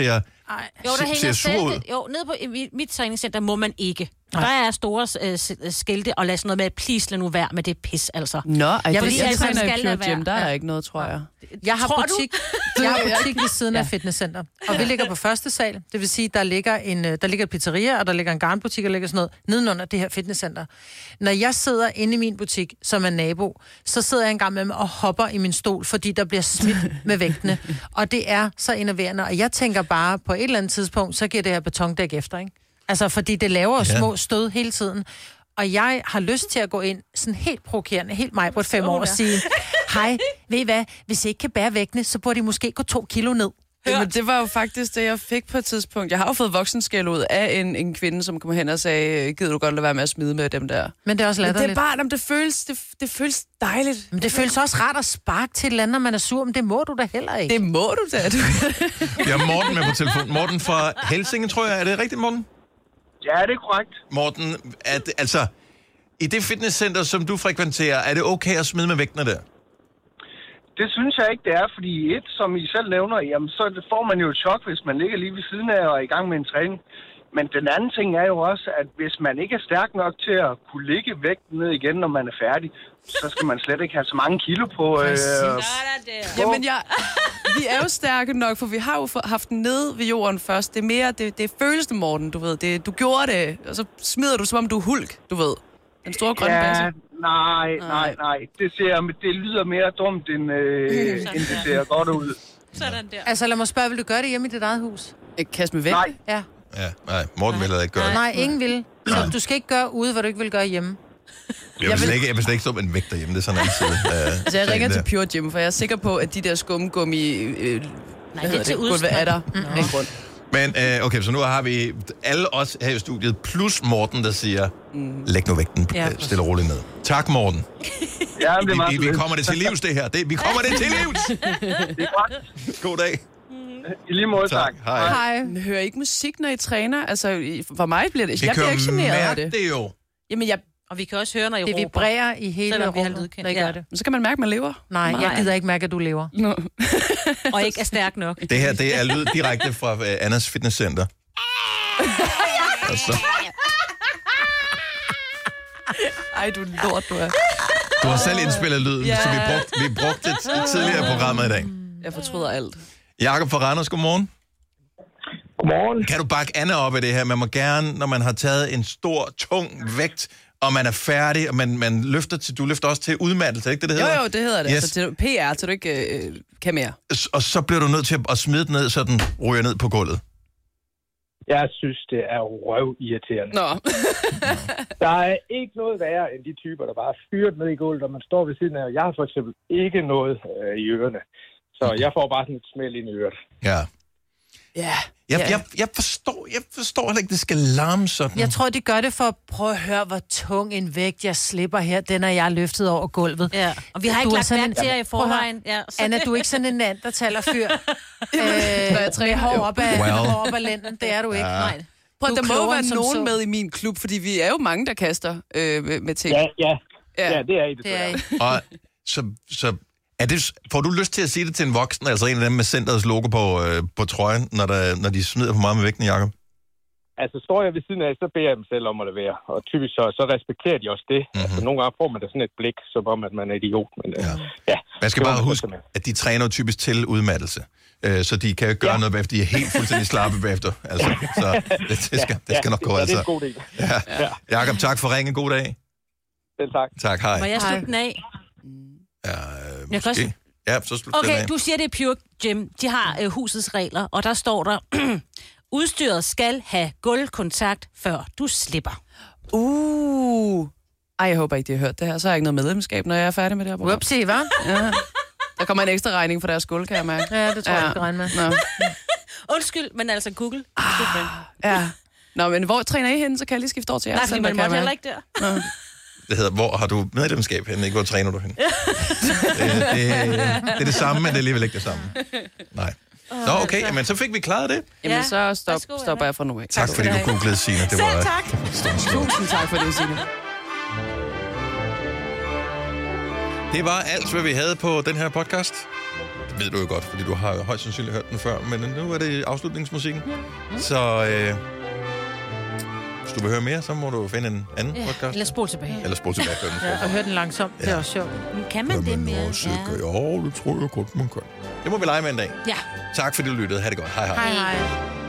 Jo, der Se- hænger ser sur ud. selv, jo, nede på i mit- mit træningscenter må man ikke. Der er store øh, s- øh, skilte, og lad sådan noget med, please lad nu være med det pis, altså. Nå, ej, jeg det, vil jeg altså, træner i skal Pure lade være. Gym, der er ikke noget, tror jeg. Jeg har Tror butik, jeg har butik ved siden af fitnesscenter, og vi ligger på første sal. Det vil sige, der ligger en øh, der ligger et pizzeria, og der ligger en garnbutik, og der ligger sådan noget nedenunder det her fitnesscenter. Når jeg sidder inde i min butik, som er nabo, så sidder jeg en gang med mig og hopper i min stol, fordi der bliver smidt med vægtene. Og det er så enerverende, og jeg tænker bare, på et eller andet tidspunkt, så giver det her betondæk efter, ikke? Altså, fordi det laver Ja. små stød hele tiden. Og jeg har lyst til at gå ind, sådan helt provokerende, helt mig på et fem år, og sige, hej, ved I hvad, hvis I ikke kan bære vægtene, så burde I måske gå to kilo ned. Jamen, det var jo faktisk det, jeg fik på et tidspunkt. Jeg har jo fået voksenskæld ud af en, en kvinde, som kom hen og sagde, gider du godt lade være med at smide med dem der? Men det er også Men latterligt. det er bare, jamen, det føles, det, det føles dejligt. Men det føles også rart at sparke til et eller andet, når man er sur, men det må du da heller ikke. Det må du da. Du. Jeg har Morten med på telefon. Morten fra Helsinge, tror jeg. Er det rigtigt, Morten? Ja, det er korrekt. Morten, er det, altså, i det fitnesscenter, som du frekventerer, er det okay at smide med vægtene der? Det synes jeg ikke, det er, fordi et, som I selv nævner, jamen, så får man jo et chok, hvis man ligger lige ved siden af og er i gang med en træning. Men den anden ting er jo også, at hvis man ikke er stærk nok til at kunne ligge vægten ned igen, når man er færdig, så skal man slet ikke have så mange kilo på. Øh, på. Jamen, jeg, vi er jo stærke nok, for vi har jo haft den nede ved jorden først. Det er mere, det, det er følelsen, Morten, du ved. Det, du gjorde det, og så smider du, som om du er Hulk, du ved. Den store grønne Ja, basse. nej, nej, nej. Det, ser, det lyder mere dumt, end, øh, end det ser godt ud. Sådan der. Altså, lad mig spørge, vil du gøre det hjemme i dit eget hus? Ikke kaste med vægt? Nej. Ja. Ja, nej, Morten vil heller ikke gøre det. Nej, ingen vil. Så du skal ikke gøre ude, hvad du ikke vil gøre hjemme. Jeg vil slet ikke, jeg vil slet ikke stå med en vægt derhjemme, det er sådan en side. Uh, Altså, jeg ringer til Pure Gym, for jeg er sikker på, at de der skumgummi... Øh, Nej, det er til udspring. Er der? Mm. Ikke grund. Men uh, okay, så nu har vi alle os her i studiet, plus Morten, der siger, mm. læg nu vægten Ja. ja. stille og roligt ned. Tak, Morten. Ja, det er meget Vi, vi, vi kommer det til livs, det her. Det, vi kommer det til livs! Det er godt. God dag. I lige måde, tak. Hej. Hej. Men hører I ikke musik, når I træner? Altså, i- for mig bliver det... Vi jeg kan bliver jo ikke generet af mærke det. det jo. Jamen, jeg, Og vi kan også høre, når I Det råber. vibrerer i hele Selvom vi har rummet, lydkendt. når I Ja. gør det. så kan man mærke, at man lever. Nej, jeg Nej. gider ikke mærke, at du lever. Nå. Og ikke er stærk nok. Det her, det er lyd direkte fra uh, Annas Fitnesscenter. Altså, Ej, du er lort, du er. du har selv indspillet lyden, Ja. så vi brugte, vi brugte det t- tidligere i programmet i dag. Jeg fortryder alt. Jakob fra Randers, godmorgen. Godmorgen. Kan du bakke Anna op i det her? Man må gerne, når man har taget en stor, tung vægt, og man er færdig, og man, man løfter til, du løfter også til udmattelse, ikke det, det Jo, hedder? jo, det hedder det. Yes. Yes. Så til P R, så du ikke øh, kan mere. S- Og så bliver du nødt til at, at smide den ned, så den ryger ned på gulvet. Jeg synes, det er røvirriterende. Nå. Der er ikke noget værre end de typer, der bare er fyret ned i gulvet, og man står ved siden af. Jeg har for eksempel ikke noget øh, i ørerne. Så jeg får bare sådan et smæld ind i øret. Ja. Ja. Jeg, Ja. jeg, jeg, forstår, jeg forstår heller ikke, det skal larme sådan. Jeg tror, de gør det for at prøve at høre, hvor tung en vægt jeg slipper her. Den er jeg løftet over gulvet. Ja. Og vi har Du ikke er lagt sådan mærke en- til jer i Prøv at høre. forvejen. Ja, så Anna, du er ikke sådan en and, der taler fyr. øh, jeg træner, med hår jo. op af, Well. hår op af lænden. Det er du ikke. Ja. Nej. Prøv, Du der er må klogere være end som nogen så. med i min klub, fordi vi er jo mange, der kaster øh, med, med ting. Ja, ja. Ja. Ja, det er I det. Det er ikke. Og så, så er det, får du lyst til at sige det til en voksen, altså en af dem med centerets logo på, øh, på trøjen, når, der, når de smider for meget med vægten, Jacob? Altså, står jeg ved siden af, så beder jeg dem selv om at levere. Og typisk så, så respekterer de også det. Mm-hmm. Altså, nogle gange får man da sådan et blik, som om, at man er idiot. Men, ja. Øh, ja. Man skal Det var bare det huske, bedste med. at de træner jo typisk til udmattelse. Øh, så de kan jo ikke gøre ja. noget bagefter. De er helt fuldstændig slappe bagefter. Altså, så det, det, skal, det skal nok gå, ja, altså. det er en god del. Ja. Ja. Jakob, tak for ringen. God dag. Selv tak. Tak, hej. må jeg slutte den af? Ja, Jeg kan måske. også- Ja, så slut den Okay, af. du siger, det er Pure Gym. De har øh, husets regler, og der står der, udstyret skal have gulvkontakt, før du slipper. Uh. Ej, jeg håber ikke, de har hørt det her. Så har jeg ikke noget medlemskab, når jeg er færdig med det her program. Upsi, hva'? Ja. Der kommer en ekstra regning for deres gulv, kan jeg mærke. Ja, det tror jeg, jeg skal regne med. Nå. Undskyld, men altså Google. Ah, Ja. Nå, men hvor træner I henne, så kan jeg lige skifte over til jer. nej, fordi man måtte heller ikke der. Nå. Det hedder, hvor har du medlemskab henne? Ikke, hvor træner du henne? det, det, det er det samme, men det er alligevel ikke det samme. Nej. Nå, okay, men så fik vi klaret det. Jamen, Ja. så stop, Værsgo, stopper jeg fra nu af. Tak, fordi du googlede, Signe. Det var, Selv tak. Tusind tak for det, Signe. Det var alt, hvad vi havde på den her podcast. Det ved du jo godt, fordi du har højst sandsynligt hørt den før, men nu er det afslutningsmusikken. Ja. Så øh, hvis du vil høre mere, så må du finde en anden Ja, podcast. eller spol tilbage. Eller spol tilbage. Ja, og høre den langsomt. Ja. Det er også sjovt. Men kan man det mere? Også, ja. Jo, det tror jeg godt, man kan. Det må vi lege med en dag. Ja. Tak fordi du lyttede. Ha' det godt. Hej hej. Hej hej.